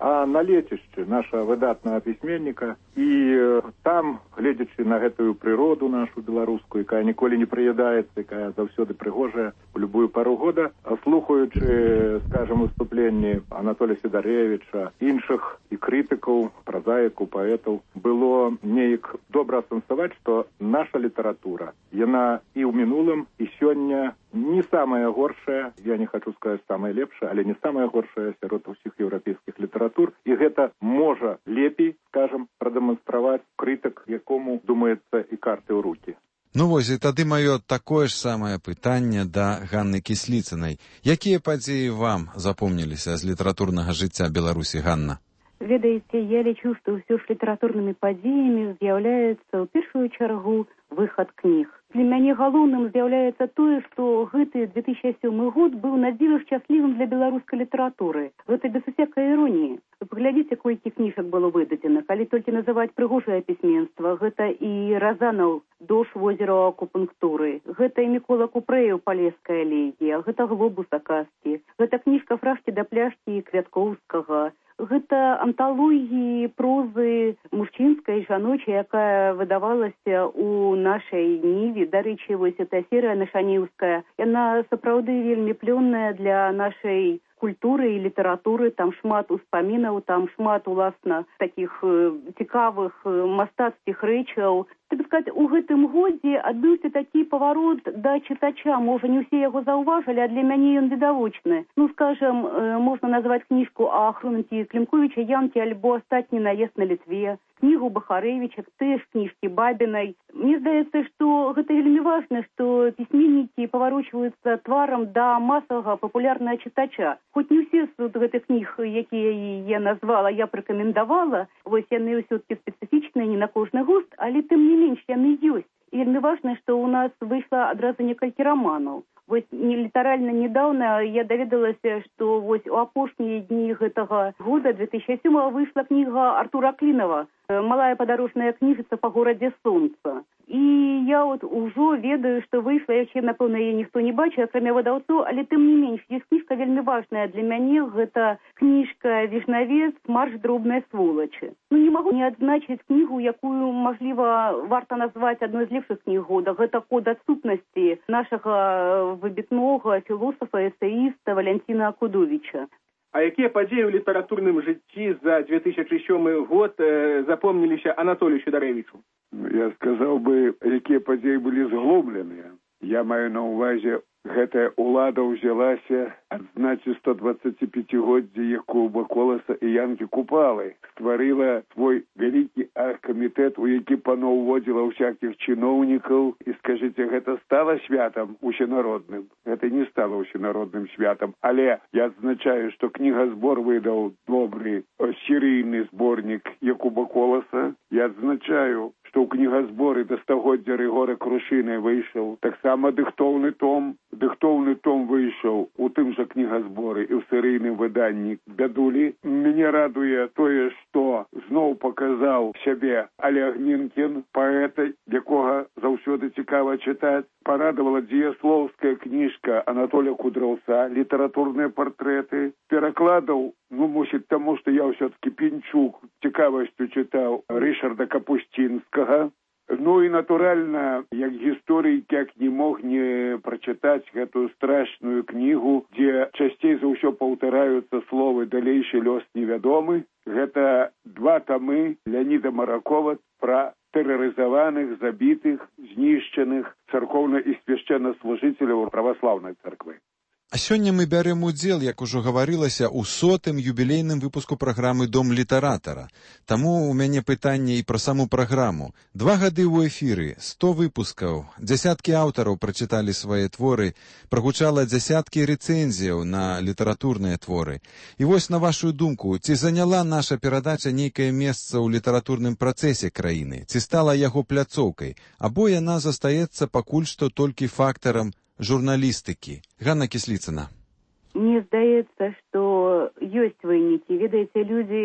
а на лецішчы наша выдатнага пісьменніка. І там, гледзячы на гэтую прыроду нашу беларускую, якая ніколі не прыядаецца, якая заўсёды прыгожая у любую пару года, слухаючы, скажем, выступленні Анатолія Сідарэвіча, іншых і крытыкаў, празаікаў, паэтаў, было неяк добра асэнсаваць, што наша літаратура, яна і ў мінулым, і сёння не самая горшая, я не хочу сказаць самая лепшая, але не самая горшая сярод усіх еўрапейскіх літаратур, і гэта можа лепей, скажем, прадэманстраваць крытык, якому думаецца і карты ў рукі. Ну вось, і тады маё такое ж самае пытанне да Ганны Кісліцынай. Якія падзеі вам запомніліся з літаратурнага жыцця Беларусі, Ганна? Ведаеце, я лічу, што ўсё ж літаратурнымі падзеямі з'яўляецца ў першую чаргу выхад кніг. Для мяне галоўным з'яўляецца тое, што гэты две тысячи сёмы год быў надзіва шчаслівым для беларускай літаратуры. Гэта без усякай іроніі. Вы паглядзіце, колькі кніжак было выдадзена. Калі толькі называць прыгожае пісьменства, гэта і Разанаў «Дож возера акупунктуры», гэта і Мікола Купрэеў «Палеская элегія», гэта «Глобуса казкі», гэта кніжка «Фрашкі да пляшкі» Квяткоўскага, гэта анталогіі прозы мужчынскай і жаночай, якая выдавалася у нашай ніве. Дарэчы, вось эта серыя нашаніўская, яна сапраўды вельмі плённая для нашай культуры і літаратуры, там шмат успамінаў, там шмат, уласна, такіх э, цікавых э, мастацкіх рэчаў. Так сказаць, у гэтым годзе адбыўся такі паварот да чытача. Можа, не ўсе яго заўважылі, а для мяне ён відавочны. Ну, скажем, э, можна назваць кніжку о Хронікі Клімковіча «Янкі» альбо «Астатні наезд на Літве», кнігу Бахарэвіча, тэж кніжкі Бабінай. Мне здаецца, што гэта вельмі важна, што пісьменнікі паварочваюцца тварам да масавага папулярнага чытача. Хоць не ўсе з гэтых кніг, якія я назвала, я прэкамендавала, вось яны ўсё-такі спецыфічныя, не на кожны густ, але тым не менш яны ёсць. І вельмі важна, што ў нас выйшла адразу некалькі раманаў. Вось не літаральна недавно я даведалася, што вось у апошнія дні гэтага года, две тысячи сёмого, выйшла кніга Артура Клінава «Малая падарожная кніжыца па горадзе сонца». І я от ужо ведаю, што выйшла, яшчэ, напэўна, яе ніхто не бачыў, акрамя выдаўцоў, але тым не менш, ёсць кніжка вельмі важная для мяне, гэта кніжка «Вішнавец. Марш дробнай сволачы». Ну, не магу не адзначыць кнігу, якую, мажліва, варта назваць адной з лепшых кніг года. Гэта «Код адсутнасці» нашага выбітнога філосафа, эсеіста Валянціна Акудовіча. А якія падзеі ў літаратурным жыцці за две тысячи сёмы год э, запомніліся Анатолію Сідарэвічу? Я сказаў бы, якія падзеі былі зглобленыя. Я маю на ўвазе, гэтая ўлада ўзялася адзначыць сто дваццаціпяцігоддзе Якуба Коласа і Янкі Купалы, стварыла свой вялікі аргкамітэт, у які панаўводзіла ўсякіх чыноўнікаў, і, скажыце, гэта стала святам усенародным? Гэта не стала усенародным святам, але я адзначаю, што кнігазбор выдаў добры серыйны зборнік Якуба Коласа. Я адзначаю, што ў кнігазборы да стагоддзя Рыгора Крушыны выйшаў таксама дыхтоўны том. Дыхтоўны том выйшаў у тым жа кнігазборы і ў серыйным выданні «Бядулі». Мяне радуе тое, што зноў паказаў сябе Олег Минкін, паэта, якога заўсёды цікава чытаць. Парадавала дзеяслоўская кніжка Анатолія Кудраўца «Літаратурныя партрэты». Перакладаў, ну, мусіць, таму, што я ўсё-таки Пінчук цікавасцю чытаў Рышарда Капусцінскага. Ну і, натуральна, як гісторык, як не мог не прачытаць гэтую страшную кнігу, дзе часцей за ўсё паўтараюцца словы «далейшы лёс невядомы». Гэта два тамы Леаніда Маракова пра тэрарызаваных, забітых, знішчаных царкоўна- і свяшчэннаслужыцеляў праваслаўнай царквы. А сёння мы бярем удзел, як ужо гаварылася, у сотым юбілейным выпуску праграмы «Дом літаратара». Таму у мяне пытанне і пра саму праграму. Два гады ў эфіры, сто выпускаў, дзясяткі аўтараў прачыталі свае творы, прагучала дзясяткі рэцэнзіяў на літаратурныя творы. І вось, на вашу думку, ці заняла наша перадача нейкае месца ў літаратурным працэсе краіны, ці стала яго пляцоўкай, або яна застаецца пакуль што толькі фактарам журналістыкі? Ганна Кісліцына. Мне здаецца, што ёсць вынікі. Ведаеце, людзі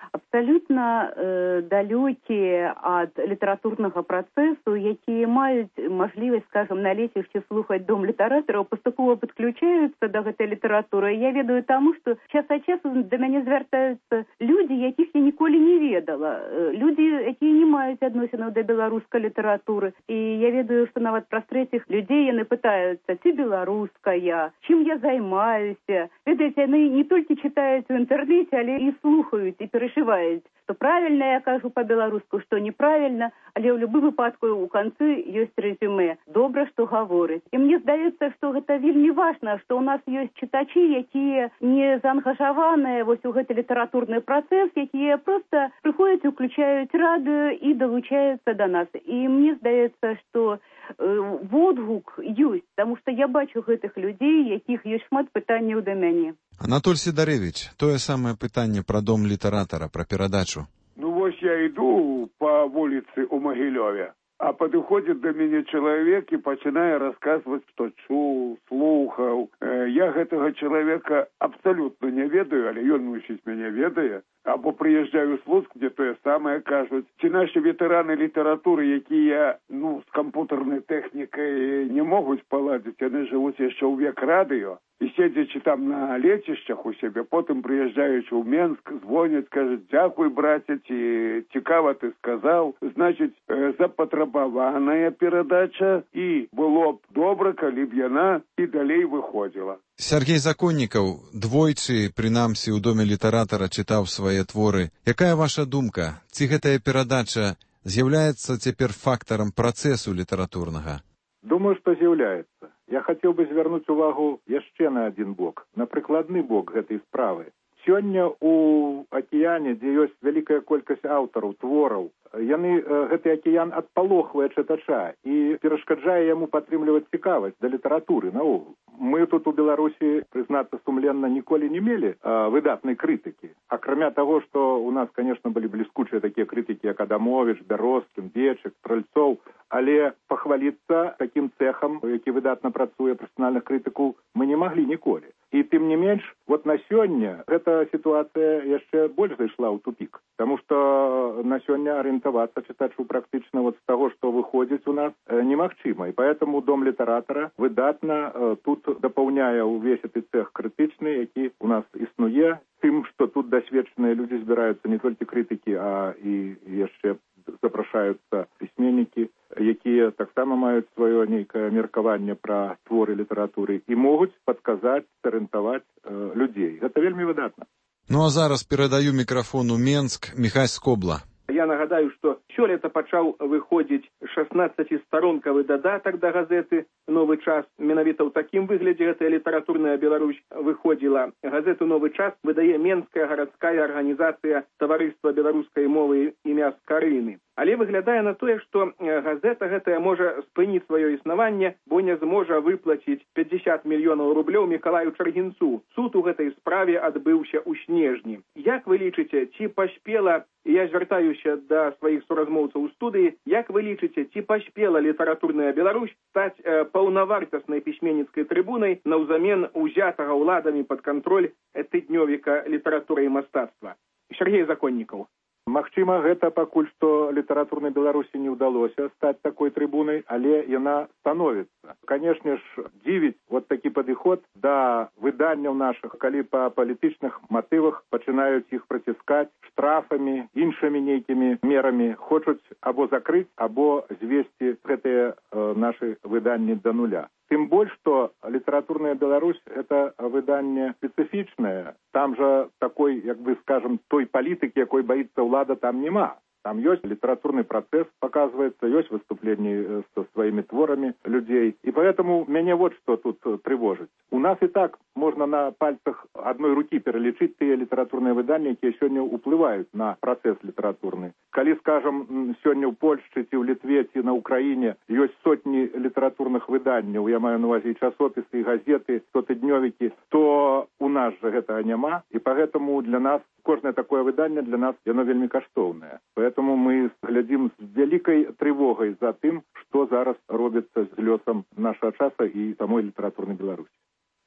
абсалютна э, далёкія ад літаратурнага працэсу, якія маюць мажлівасць, скажем, на лецішце слухаць дом літаратараў, паступова падключаюцца да гэтай літаратуры. Я ведаю таму, што час ад часу да мяне звяртаюцца людзі, якіх я ніколі не ведала. Людзі, якія не маюць адносінаў да беларускай літаратуры. І я ведаю, што нават праз трэціх людзей яны пытаюцца, ці беларуская, чым я займаюся. Ведаеце, яны не толькі чытаюць у інтэрнэце, але і слухаюць, і перашываюць, што правільна я кажу па-беларуску, што неправільна, але ў любым выпадку у канцы ёсць рэзюме. Добра, што гаворыць. І мне здаецца, што гэта вельмі важна, што ў нас ёсць чытачы, якія не заангажаваныя вось у гэты літаратурны працэс, якія проста прыходзяць, уключаюць радыё і далучаюцца да нас. І мне здаецца, што э, водгук ёсць, таму што я бачу гэтых людзей, якіх ёсць шмат пытанняў да мяне. Анатоль Сідарэвіч, тое самае пытанне пра дом літаратара, пра перадачу. Ну вось я іду па вуліцы ў Магілёве, а падыходзіць да мяне чалавек і пачынае расказваць, што чуў, слухаў. Э, я гэтага чалавека абсалютна не ведаю, але ён, мусіць, мяне ведае. Або прыязджаю з Луцк, дзе тое самае кажуць. Ці нашы ветэраны літаратуры, якія, ну, з кампутарнай тэхнікай не могуць паладзіць, яны жывуць яшчэ ў век радыё. І седзячы там на лецішчах у сябе, потым прыязджаючы ў Менск, звоняць, кажуць, дзякуй, браце, ці цікава ты сказаў. Значыць, э, запатрабаваная перадача, і было б добра, калі б яна і далей выходзіла. Сяргей Законнікаў двойчы, прынамсі, у доме літаратара чытаў свае творы. Якая ваша думка? Ці гэтая перадача з'яўляецца цяпер фактарам працэсу літаратурнага? Думаю, што з'яўляецца. Я хацеў бы звярнуць увагу яшчэ на адзін бок, на прыкладны бок гэтай справы. Сёння ў акіяне, дзе ёсць вялікая колькасць аўтараў, твораў, яны, гэты акіян адпалохвае чытача і перашкаджае яму падтрымліваць цікавасць да літаратуры наогул. Мы тут у Беларусі, прызнацца сумленна, ніколі не мелі а, выдатнай крытыкі. Акрамя таго, што у нас, конечно, былі бліскучыя такія крытыкі, як Адамовіч, Бярозкін, Вечык, Стральцоў, але пахваліцца такім цэхам, які выдатна працуе, прафесіянальных крытыкаў, мы не маглі ніколі. І тым не менш, вот на сёння гэта сітуацыя яшчэ больш зайшла ў тупік, таму што на сёння арыентавацца чытачу практычна вот з таго, што выходзіць у нас, немагчыма. І поэтому дом літаратара выдатна тут дапаўняе ўвесь гэты цэх крытычны, які у нас існуе, тым, што тут дасведчаныя людзі збіраюцца не толькі крытыкі, а і яшчэ запрашаюцца пісьменнікі, якія таксама маюць сваё нейкае меркаванне пра творы літаратуры і могуць падказаць, арыентаваць э, людзей. Гэта вельмі выдатна. Ну а зараз перадаю мікрафон у Менск. Міхась Скобла. Я нагадаю, што сёлета пачаў выходзіць шаснаццацісторонкавы дадатак да газеты «Новы час». Менавіта ў такім выглядзе гэтая літаратурная Беларусь выходзіла. Газету «Новы час» выдае Менская гарадская арганізацыя таварыства беларускай мовы імя Скарыны. Але выглядае на тое, што газета гэтая можа спыніць сваё існаванне, бо не зможа выплаціць пятьдесят мільёнаў рублёў Мікалаю Чаргінцу. Суд у гэтай справе адбыўся ў снежні. Як вы лічыце, ці паспела, я звяртаюся да сваіх суразмоўцаў у студыі, як вы лічыце, ці паспела літаратурная Беларусь стаць э, паўнавартаснай пісьменніцкай трыбунай наўзамен узятага ўладамі пад кантроль тыднёвіка літаратуры і мастацтва? Сергей Законнікаў. Магчыма, гэта пакуль што літаратурнай Беларусі не ўдалося стаць такой трыбунай, але яна становіцца. Канешне ж, дзівіць вот такі падыход да выданняў нашых, калі па палітычных матывах пачынаюць іх праціскаць штрафамі, іншымі нейкімі мерамі, хочуць або закрыць, або звесці гэтыя э, нашы выданні да нуля. Тым больш, што літаратурная Беларусь – это выданне спецыфічнае. Там жа такой, як бы скажем, той палітыкі, якой баіцца ўлада, там нема. Там ёсць літаратурны працэс, паказваецца, ёсць выступленні са сваімі творамі людзей. І поэтому мяне вот што тут трывожыць. У нас і так можна на пальцах адной рукі пералічыць тыя літаратурныя выданні, якія сёння ўплываюць на працэс літаратурны. Калі, скажам, сёння ў Польшчы ці ў Літве ці на Ўкраіне ёсць сотні літаратурных выданняў, я маю на увазе і часопісы, і газеты, штотыднёвікі, то у нас жа гэтага няма, і поэтому для нас кожнае такое выданне для нас яно вельмі каштоўнае. Поэтому мы глядзім з вялікай трывогай за тым, што зараз робіцца з лёсам нашага часа і самой літаратурнай Беларусі.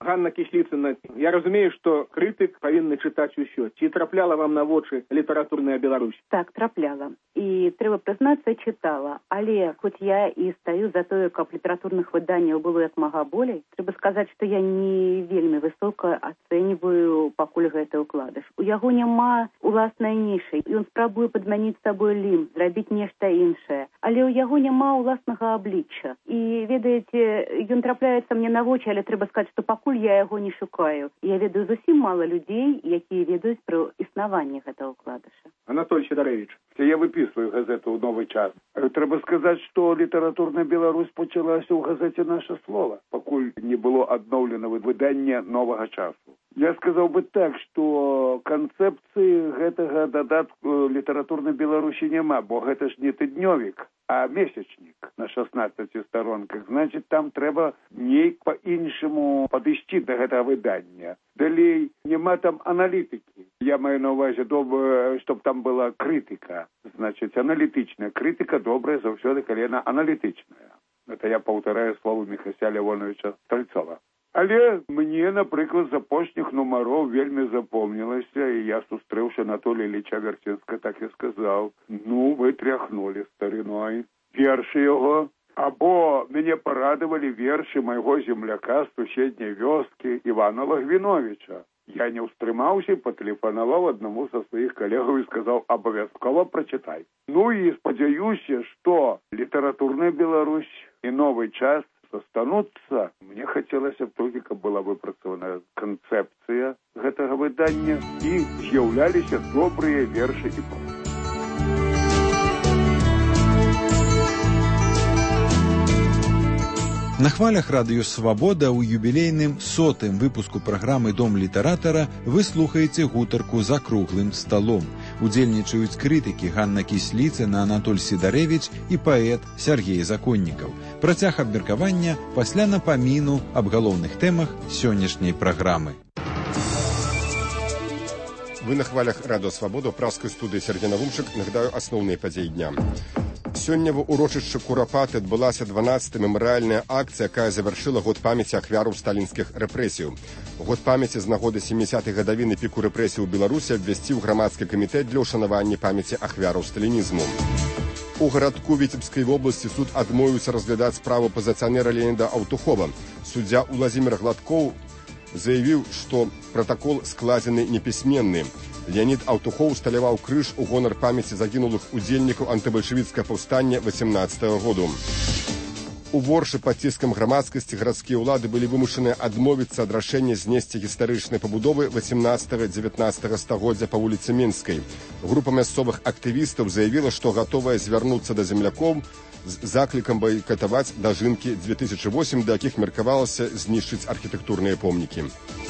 Ганна Кісліцына, я разумею, што крытык павінны чытаць усё. Ці трапляла вам на вочы літаратурная Беларусь? Так, трапляла. І трэба прызнацца, чытала. Але хоць я і стаю за тое, каб літаратурных выданняў было як мага болей, трэба сказаць, што я не вельмі высока ацэньваю пакуль гэты ўкладыш. У яго няма уласнай нішы. Ён спрабуе падмяніць сабой лім, зрабіць нешта іншае. Але ў яго няма ўласнага аблічча. І, ведаеце, ён трапляецца мне на вочы, але трэба сказаць, што пакуль я яго не шукаю. Я ведаю зусім мала людзей, якія ведаюць пра існаванне гэтага ўкладыша. Анатолий Сидорович. Я выписываю газету «Новый час». Треба сказать, что литературная Беларусь почалась у газете «Наше слово», покуль не было обновлено выдание «Нового часу». Я сказал бы так, что концепции этого додатку литературной Беларуси нема, бо это ж не тыднёвик, а месячник на шестнадцати сторонках. Значит, там треба нейк по-іншому подойти до этого выдания. Далей нема там аналитики. Я маю на увазе, чтобы там была критика. Значит, аналитичная критика добрая, завсёды калі яна аналитичная. Это я повторяю слово Михася Леоновича Стрельцова. Але мне, напрыклад, з апошніх нумароў вельмі запомнілася, і я, сустрэўшы Анатолія Ілліча Вярцінска, так і сказаў: ну, вы тряхнули стариной. Вершы яго, або мяне парадавалі вершы майго земляка з суседняй вёскі Івана Лагвіновіча. Я не ўстрымаўся, патэлефанаваў аднаму са сваіх калегаў і сказаў: абавязкова прачытай. Ну і спадзяюся, што літаратурная Беларусь і новый час останутся. Мне хотелось только, каб была выпрацавана канцэпцыя гэтага выдання і з'яўляліся добрыя вершы і прозы. На хвалях радыё «Свабода» ў юбілейным сотым выпуску праграмы «Дом літаратара» вы слухаеце гутарку «За круглым сталом». Удзельнічаюць крытыкі Ганна Кісліцына, Анатоль Сідарэвіч і паэт Сяргей Законнікаў. Працяг абмеркавання пасля напаміну аб галоўных тэмах сённяшняй праграмы. Вы на хвалях радыё «Свабода» ў пражскай студыі Сергей Навумчык. Нагадаю асноўныя падзеі дня. Сёння ва ўрочышчы Курапаты адбылася дванаццатая мемарыяльная акцыя, якая завяршыла год памяці ахвяраў сталінскіх рэпрэсіяў. Год памяці з нагоды сямідзясятай гадавіны піку рэпрэсій у Беларусі абвясціў грамадскі камітэт для ўшанавання памяці ахвяраў сталінізму. У гарадку Віцебскай вобласці суд адмовіўся разглядаць справу пазіцыянера Леоніда Аўтухова. Суддзя Уладзімір Гладкоў заявіў, што пратакол складзены непісьменны. Леонид Аўтухоў усталяваў крыж у гонар памяці загінулых удзельнікаў антыбальшавіцкага паўстання васемнаццатага году. У Воршы пад ціскам грамадскасці гарадскія ўлады былі вымушаныя адмовіцца ад рашэння знесці гістарычнай пабудовы васемнаццатага-дзевятнаццатага стагоддзя па вуліцы Менскай. Група мясцовых актывістаў заявіла, што гатовая звярнуцца да землякоў з заклікам байкатаваць дажынкі дзве тысячы восем, да якіх меркавалася знішчыць архітэктурныя помнікі.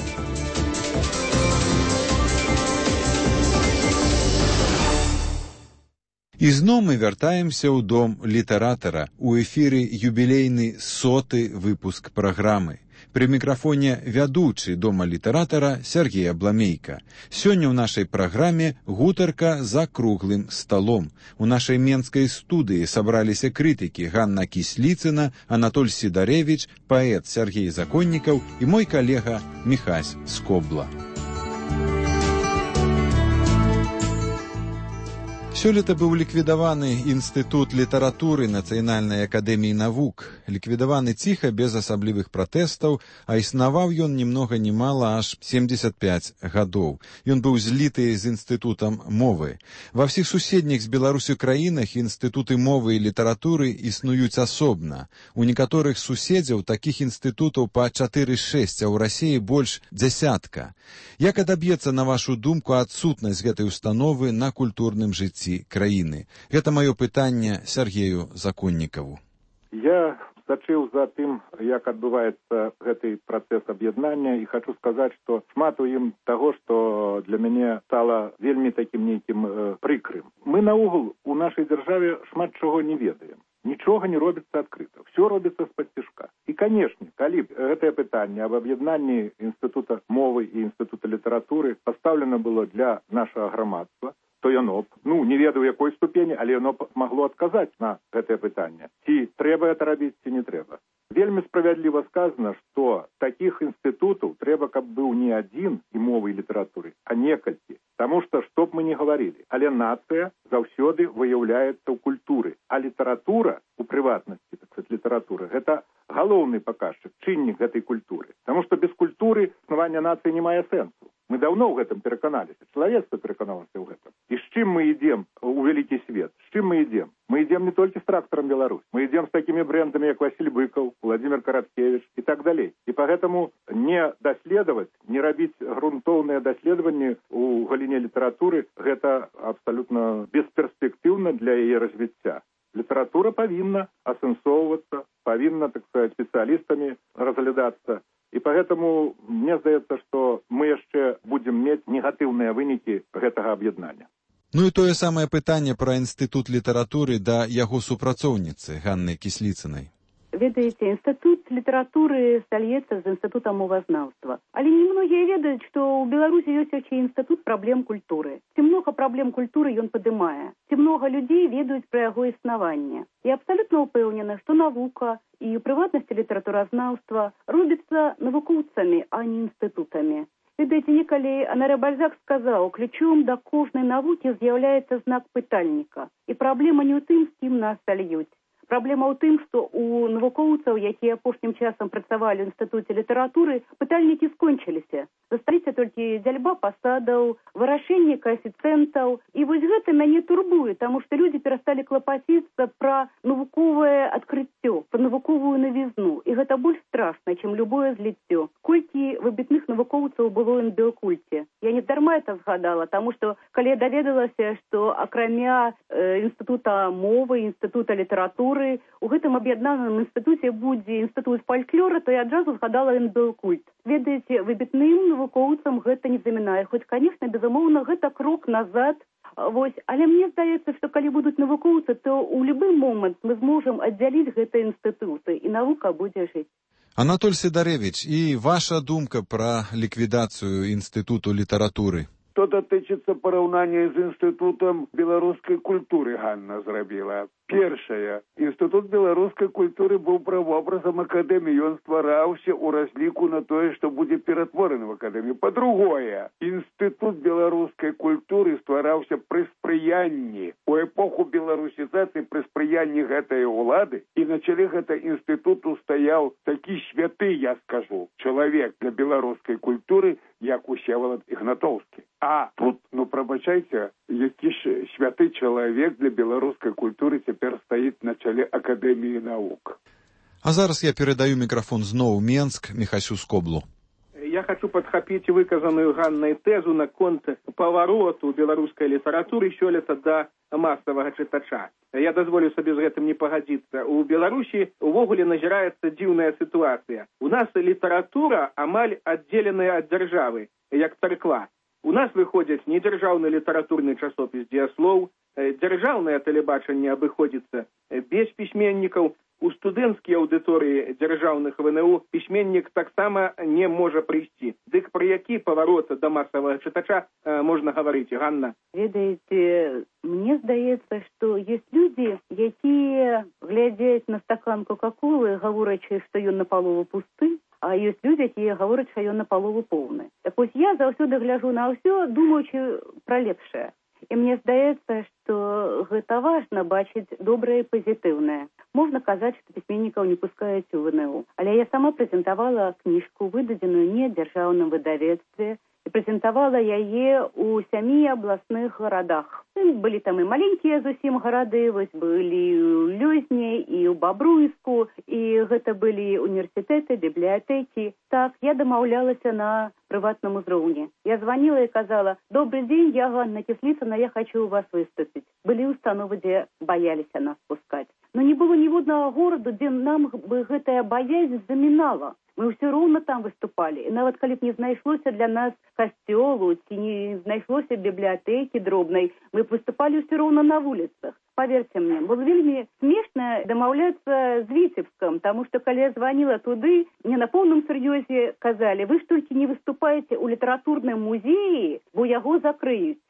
І зноў мы вяртаемся ў дом літаратара. У эфіры юбілейны соты выпуск праграмы. Пры мікрафоне вядучы дома літаратара Сергей Абламейка. Сёння ў нашай праграме гутарка за круглым сталом. У нашай менскай студыі сабраліся крытыкі Ганна Кісліцына, Анатоль Сідарэвіч, паэт Сяргей Законнікаў і мой калега Міхась Скобла. Сёлета быў ліквідаваны Інстытут літаратуры Нацыянальнай акадэміі навук. Ліквідаваны ціха, без асаблівых пратэстаў, а існаваў ён ні многа ні мала аж семдзесят пяць гадоў. Ён быў зліты з Інстытутам мовы. Ва ўсіх суседніх з Беларусю краінах інстытуты мовы і літаратуры існуюць асобна. У некаторых суседзяў такіх інстытутаў па чатыры-шэсць, а ў Расіі больш дзясятка. Як адаб'ецца, на вашу думку, адсутнасць гэтай установы на культурным жыцці краіны? Гэта маё пытанне Сергею Законнікаву. Я сачыў за тым, як адбываецца гэты працэс аб'яднання, і хочу сказаць, што шмат у ім таго, што для мяне стала вельмі такім нейкім э, прыкрым. Мы наогул у нашай дзяржаве шмат чаго не ведаем. Нічога не робіцца адкрыта. Все робіцца з-пад-цішка. І, канешне, калі гэтае пытанне аб аб'яднанні Інстытута мовы і Інстытута літаратуры пастаўлена было для нашага грамадства, то яно б, ну, не ведаю якой ступені, але яно б магло адказаць на гэтае пытанне. Ці трэба гэта рабіць, ці не трэба. Вельмі справядліва сказана, што такі таких інстытутаў трэба, каб быў не адзін і мовы і літаратуры, а некалькі. Таму што, што б мы не гаварылі, але нацыя заўсёды выяўляецца ў культуры, а літаратура, у прыватнасці, так сказать, літаратура, гэта галоўны паказчык, чыннік гэтай культуры. Таму што без культуры існавання нацыі не мае сэнсу. Мы даўно ў гэтым пераканаліся, чалавецтва пераканалася ў гэтым. І з чым мы ідзем у вялікі свет? З чым мы ідзем? Мы ідзем не толькі з трактарам Беларусь, мы ідзем з такімі брэндамі, як Васіль Быкаў, Владзімир Караткевіч і так далей. І пагэтаму не даследаваць, не рабіць грунтоўныя даследаванні ў галіне літаратуры, гэта абсалютна бесперспектыўна для яе развіцця. Літаратура павінна асэнсоўвацца, павінна, так сказать, спецыялістамі разглядацца. І поэтому мне здаецца, што мы яшчэ будзем мець негатыўныя вынікі гэтага аб'яднання. Ну і тое самае пытанне пра інстытут літаратуры да яго супрацоўніцы Ганны Кісліцынай. Ведаеце, інстытут літаратуры стальецца з інстытутам мовазнаўства. Але немногія ведаюць, што ў Беларусі ёсць яшчэ інстытут праблем культуры. Ці многа праблем культуры ён падымае. Ці многа людзей ведаюць пра яго існаванне. Я абсалютна ўпэўнена, што навука і ў прыватнасці літаратуразнаўства робіцца навукоўцамі, а не інстытутамі. Ведаеце, некалі Анаре Бальзак сказаў, ключом да кожнай навукі з'яўляецца знак пытальніка. І праблема не ў тым, з кім нас сальюць. Праблема ў тым, што у навукоўцаў, якія апошнім часам працавалі ў інстытуце літаратуры, пытальнікі скончыліся. Засталіся толькі дзяльба пасадаў, вырашэнне каэфіцыентаў. І вось гэта мяне турбуе, таму што людзі перасталі клапаціцца пра навуковае адкрыццё, пра навуковую навізну. І гэта больш страшна, чым любое зліццё. Колькі выбітных навукоўцаў было ў эндокульце. Я не дарма это згадала, таму што калі я даведалася, што акрамя э, інстытута мовы, інстытута літаратуры, у гэтым аб'яднаным інстытуце будзе інстытут фальклора, то я адразу згадала эндокульт. Ведаеце, выбітным навукоўцам гэта не замінае. Хоць, канешне, безумоўна, гэта крок назад. Вось. Але мне здаецца, што калі будуць навукоўцы, то ў любы момант мы зможам аддзяліць гэтыя інстытуты, і навука будзе жыць. Анатоль Сідарэвіч, і ваша думка пра ліквідацыю інстытуту літаратуры? Что датычыцца параўнання з інстытутам беларускай культуры, Ганна зрабіла. Першае. Інстытут беларускай культуры быў правобразам акадэміі. Ён ствараўся ў разліку на тое, што будзе ператвораны в акадэмію. Па-другое, інстытут беларускай культуры ствараўся пры спрыянні, у эпоху беларусізацыі пры спрыянні гэтай улады, і на чале гэта інстытуту стаяў такі святы, я скажу, чалавек для беларускай культуры, як Усевалад Ігнатоўскі. А тут, ну, прабачайце, які ж святы чалавек для беларускай культуры цяпер стаіць на чале Акадэміі навук. А зараз я перадаю мікрафон зноў Менск Міхасю Скоблу. Я хочу падхапіць выказаную Ганнай тэзу наконт павароту беларускай літаратуры сёлета да масавага чытача. Я дазволю сабе з гэтым не пагадзіцца. У Беларусі увогуле назіраецца дзіўная сітуацыя. У нас літаратура амаль аддзеленая ад дзяржавы, як царква. У нас выходзяць недзяржаўны літаратурны часопіс «Дзеяслоў», дзяржаўнае тэлебачанне абыходзіцца без пісьменнікаў, у студэнцкія аўдыторыі дзяржаўных ВНУ пісьменнік таксама не можа прыйсці. Дык пра які паварот да масавага чытача э, можна гаварыць, Ганна? Ведаеце, мне здаецца, што ёсць людзі, якія глядзяць на стакан кока-колы, гаворачы, што ён напалову пусты, а ёсць людзі, якія гавораць, што ён напалову поўны. Так вось я заўсёды гляджу на ўсё, думаючы пра лепшае. І мне здаецца, што гэта важна бачыць добрае і пазітыўнае. Можна казаць, што пісьменнікаў не пускаюць у ВНУ. Але я сама прэзентавала кніжку, выдадзеную не ў дзяржаўным выдавецтве, і прэзентавала яе ў сямі абласных гарадах. Былі там і маленькія зусім гарады, вось былі ў Лёзні і ў Бабруйску, і гэта былі універсітэты, бібліятэкі. Так, я дамаўлялася на прыватным узроўні. Я звонила і казала: «Добрый день, я Ганна Кісліцына, я хочу у вас выступить». Былі установы, дзе баяліся нас пускаць. Но не было ніводнага гораду, дзе нам бы гэтая баязнь замінала. Мы ўсё роўна там выступалі. І нават калі б не знайшлося для нас касцёлу, ці не знайшлося бібліятэкі дробнай, мы б выступалі ўсё роўна на вуліцах. Поверьте мне, было вельмі смешна дамаўляцца з Віцебскам, таму што калі я звонила туды, мне на поўным сур'ёзе казалі: «Вы ж толькі не выступаеце ў літаратурным музеі, бо яго закрыюць».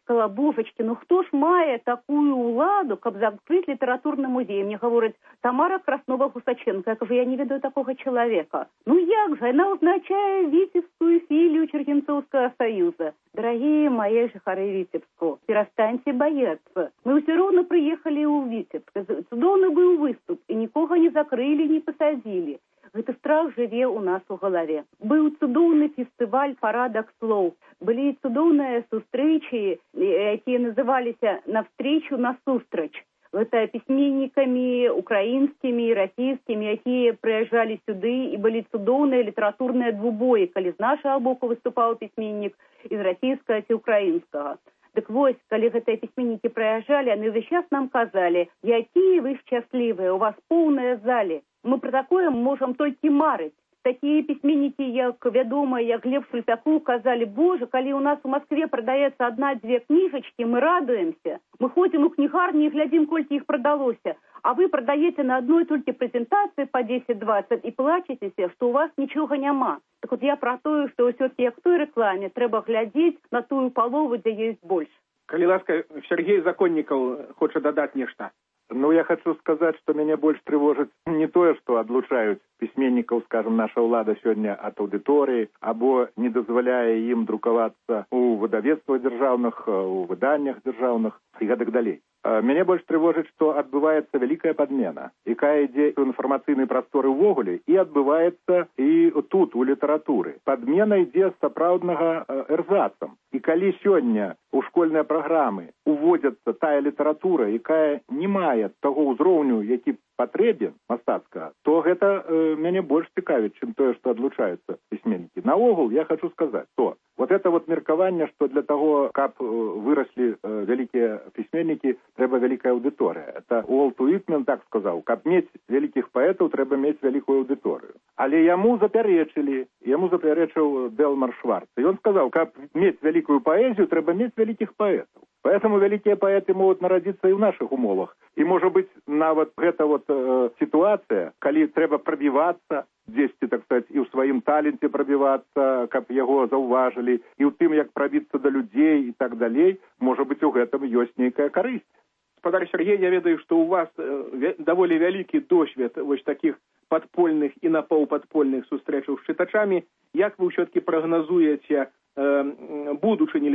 Сказала, божечки, ну хто ж мае такую ўладу, каб закрыць літаратурны музей? Мне гавораць, Тамара Краснова-Гусаченко. Я кажу, я не ведаю такого человека. Ну як же, она означает Витебскую филию Чергенцовского союза. Дорогие мои жихары Витебску, перестаньте бояться. Мы все равно приехали у Витебска. Цудоўны быў выступ, и никого не закрыли, не посадили. Гэты страх жыве у нас у галаве. Быў цудоўны фестываль «Парадак слоў». Былі цудоўныя сустрэчы, якія называліся «Навстречу насустрач». Гэта пісьменнікамі украінскімі і расійскімі, якія прыязджалі сюды, і былі цудоўныя літаратурныя двубоі, калі з нашага боку выступаў пісьменнік, і з расійскага ці украінскага. Дык вось, калі гэтыя пісьменнікі прыязджалі, яны ўвесь час нам казалі, якія вы шчаслівыя, у вас поўныя залі. Мы пра такое можам толькі марыць. Такія пісьменнікі, як вядома, як Глеб Шульпяков, казалі, боже, калі у нас у Москве прадаецца адна-дзве кніжачкі, мы радуемся. Мы ходзім у кнігарні і глядзім, колькі іх прадалося. А вы прадаеце на адной толькі прэзентацыі па дзесяць-дваццаць і плачецеся, што у вас нічога няма. Так вот я пра тое, што ўсё-такі як той рэкламе трэба глядзець на тую палову, дзе ёсць больш. Калі ласка, Сергей Законнікаў хоча дадаць нешта. Ну, я хочу сказать, что меня больше тревожит не то, что отлучают письменников, скажем, наша ўлада сегодня от аудитории, або не дозволяя им друковаться у выдавецтва державных, у выданнях державных и так далее. Меня больше тревожит, что отбывается великая подмена, якая ідзе у інфармацыйнай прасторы ўвогуле, і адбываецца і тут, у літаратуры. Подмена ідзе з сапраўднага эрзацам. І калі сёння у школьныя праграмы уводзяцца тая літаратура, якая не мае таго ўзроўню, які патрэбен мастацкага, то гэта э, мяне больш цікавіць, чым тое, што адлучаюцца пісьменнікі. Наогул я хочу сказаць, что вот это вот меркаванне, што для таго, каб э, выраслі э, вялікія пісьменнікі, трэба вялікая аўдыторыя. Это Уолт Уитмен так сказаў, каб мець вялікіх паэтаў, трэба мець вялікую аўдыторыю. Але яму запярэчылі, яму запярэчыў Дэлмар Шварц. І ён сказаў, каб мець вялікую паэзію, трэба мець вялікіх паэтаў. Поэтому великие поэты могут народиться и в наших умовах. И, может быть, нават гэта вот э, ситуация, калі трэба пробиваться, дзесьці, так сказать, и в своим таленте пробиваться, каб яго заўважылі, и ў тым, як пробиться до людей и так далей, может быть, у гэтым ёсць нейкая карысць. Гаспадар Сергей, я ведаю, что у вас э, даволі вялікі досвед вось таких падпольных і напаўпадпольных сустрэчаў з чытачамі. Як вы ўсё-таки прагназуеце будучыні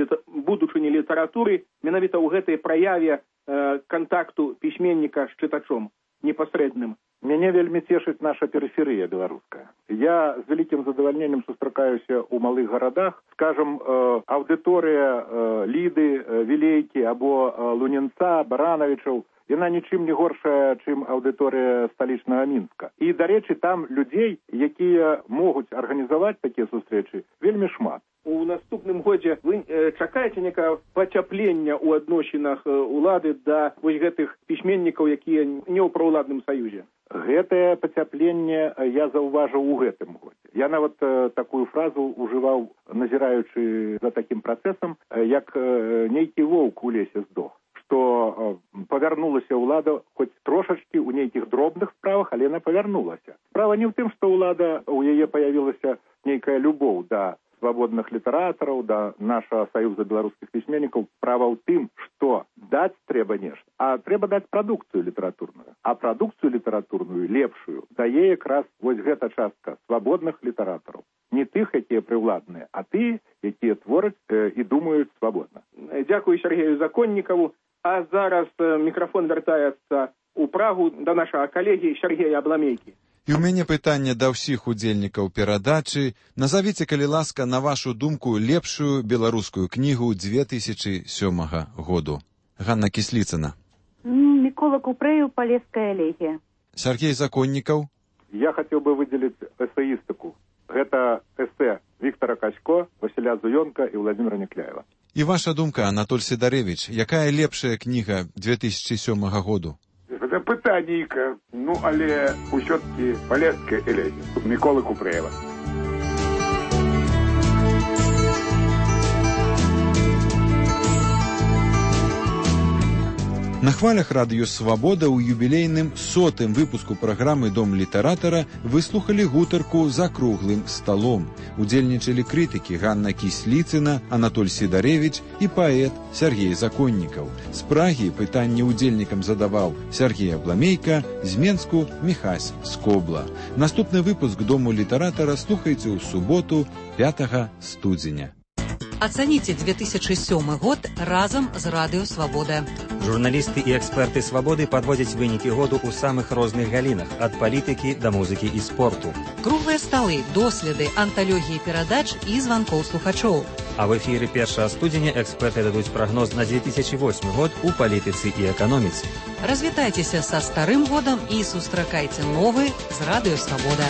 літаратуры менавіта ў гэтай праяве э, кантакту пісьменніка з чытачом непасрэдным? Мяне вельмі цешыць наша перыферыя беларуская. Я з вялікім задавальненнем сустракаюся ў малых гарадах. Скажем, э, аўдыторыя э, Ліды, э, Вілейкі або э, Лунінца, Баранавічаў, яна нічым не горшая, чым аўдыторыя сталічнага Мінска. І, дарэчы, там людзей, якія могуць арганізаваць такія сустрэчы, вельмі шмат. У наступным годзе вы э, чакаеце некае пацяплення ў адносінах э, улады да вось гэтых пісьменнікаў, якія не ў праўладным саюзе? Гэтае пацяпленне я заўважыў у гэтым годзе. Я нават э, такую фразу ужываў, назіраючы за такім працэсам, э, як э, нейкі воўк у лесе здох, што э, павярнулася ўлада хоць трошачкі ў нейкіх дробных справах, але яна павярнулася. Справа не ў тым, што ўлада, у яе паявілася нейкая любоў да свабодных літаратараў, да нашага саюза беларускіх пісьменнікаў. Справа ў тым, што даць трэба нешта, а трэба даць прадукцыю літаратурную. А прадукцыю літаратурную, лепшую, дае якраз вось гэта частка свабодных літаратараў. Не тых, якія прыўладныя, а ты, якія твораць э, і думаюць свабодна. Дзякую Сергею Законнікаву. А зараз э, мікрафон вяртаецца ў Прагу да нашага калегі Сергея Абламейкі. І ў мяне пытанне да ўсіх удзельнікаў перадачы. Назавіце, калі ласка, на вашу думку, лепшую беларускую кнігу две тысячи сёмага году. Ганна Кісліцына. Мікола Купрэю «Палеская элегія». Сергей Законнікаў. Я хацеў бы выдзеліць эсеістыку. Гэта эсэ Віктора Касько, Васіля Зуёнка і Владимира Некляева. І ваша думка, Анатоль Сідарэвіч, якая лепшая кніга две тысячи сёмага году? Гэта пытанніка, ну, але ўсё-таки «Палеская элегія» Міколы Купрэева. На хвалях радыё «Свабода» ў юбілейным сотым выпуску праграмы «Дом літаратара» выслухалі гутарку «За круглым сталом». Удзельнічалі крытыкі Ганна Кісліцына, Анатоль Сідарэвіч і паэт Сергей Законнікаў. З Прагі пытанне удзельнікам задаваў Сергей Абламейка, з Менску Міхась Скобла. Наступны выпуск «Дому літаратара» слухайце ў суботу пятага студзеня. Ацаніце две тысячи сёмы год разам з радыё «Свабода». Журналісты і эксперты «Свабоды» падводзяць вынікі году ў самых розных галінах, ад палітыкі да музыкі і спорту. Круглыя сталы, доследы, анталогіі перадач і званкоў слухачоў. А в эфіры першага студзеня эксперты дадуць прагноз на две тысячи восьмы год у палітыцы і эканоміцы. Развітайцеся са старым годам і сустракайце новы з радыё «Свабода».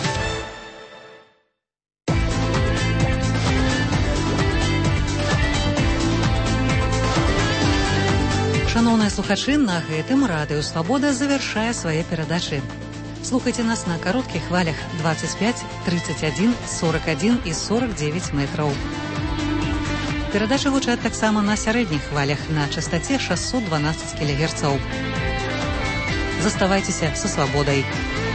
Шановныя слухачы, на гэтым радыё «Свабода» завяршае свае перадачы. Слухайце нас на кароткіх хвалях двадцать пять, тридцать один, сорок один і сорок девять метраў. Перадачы гучаць таксама на сярэдніх хвалях на частаце шестьсот двенадцать кілогерцаў. Заставайцеся са «Свабодай».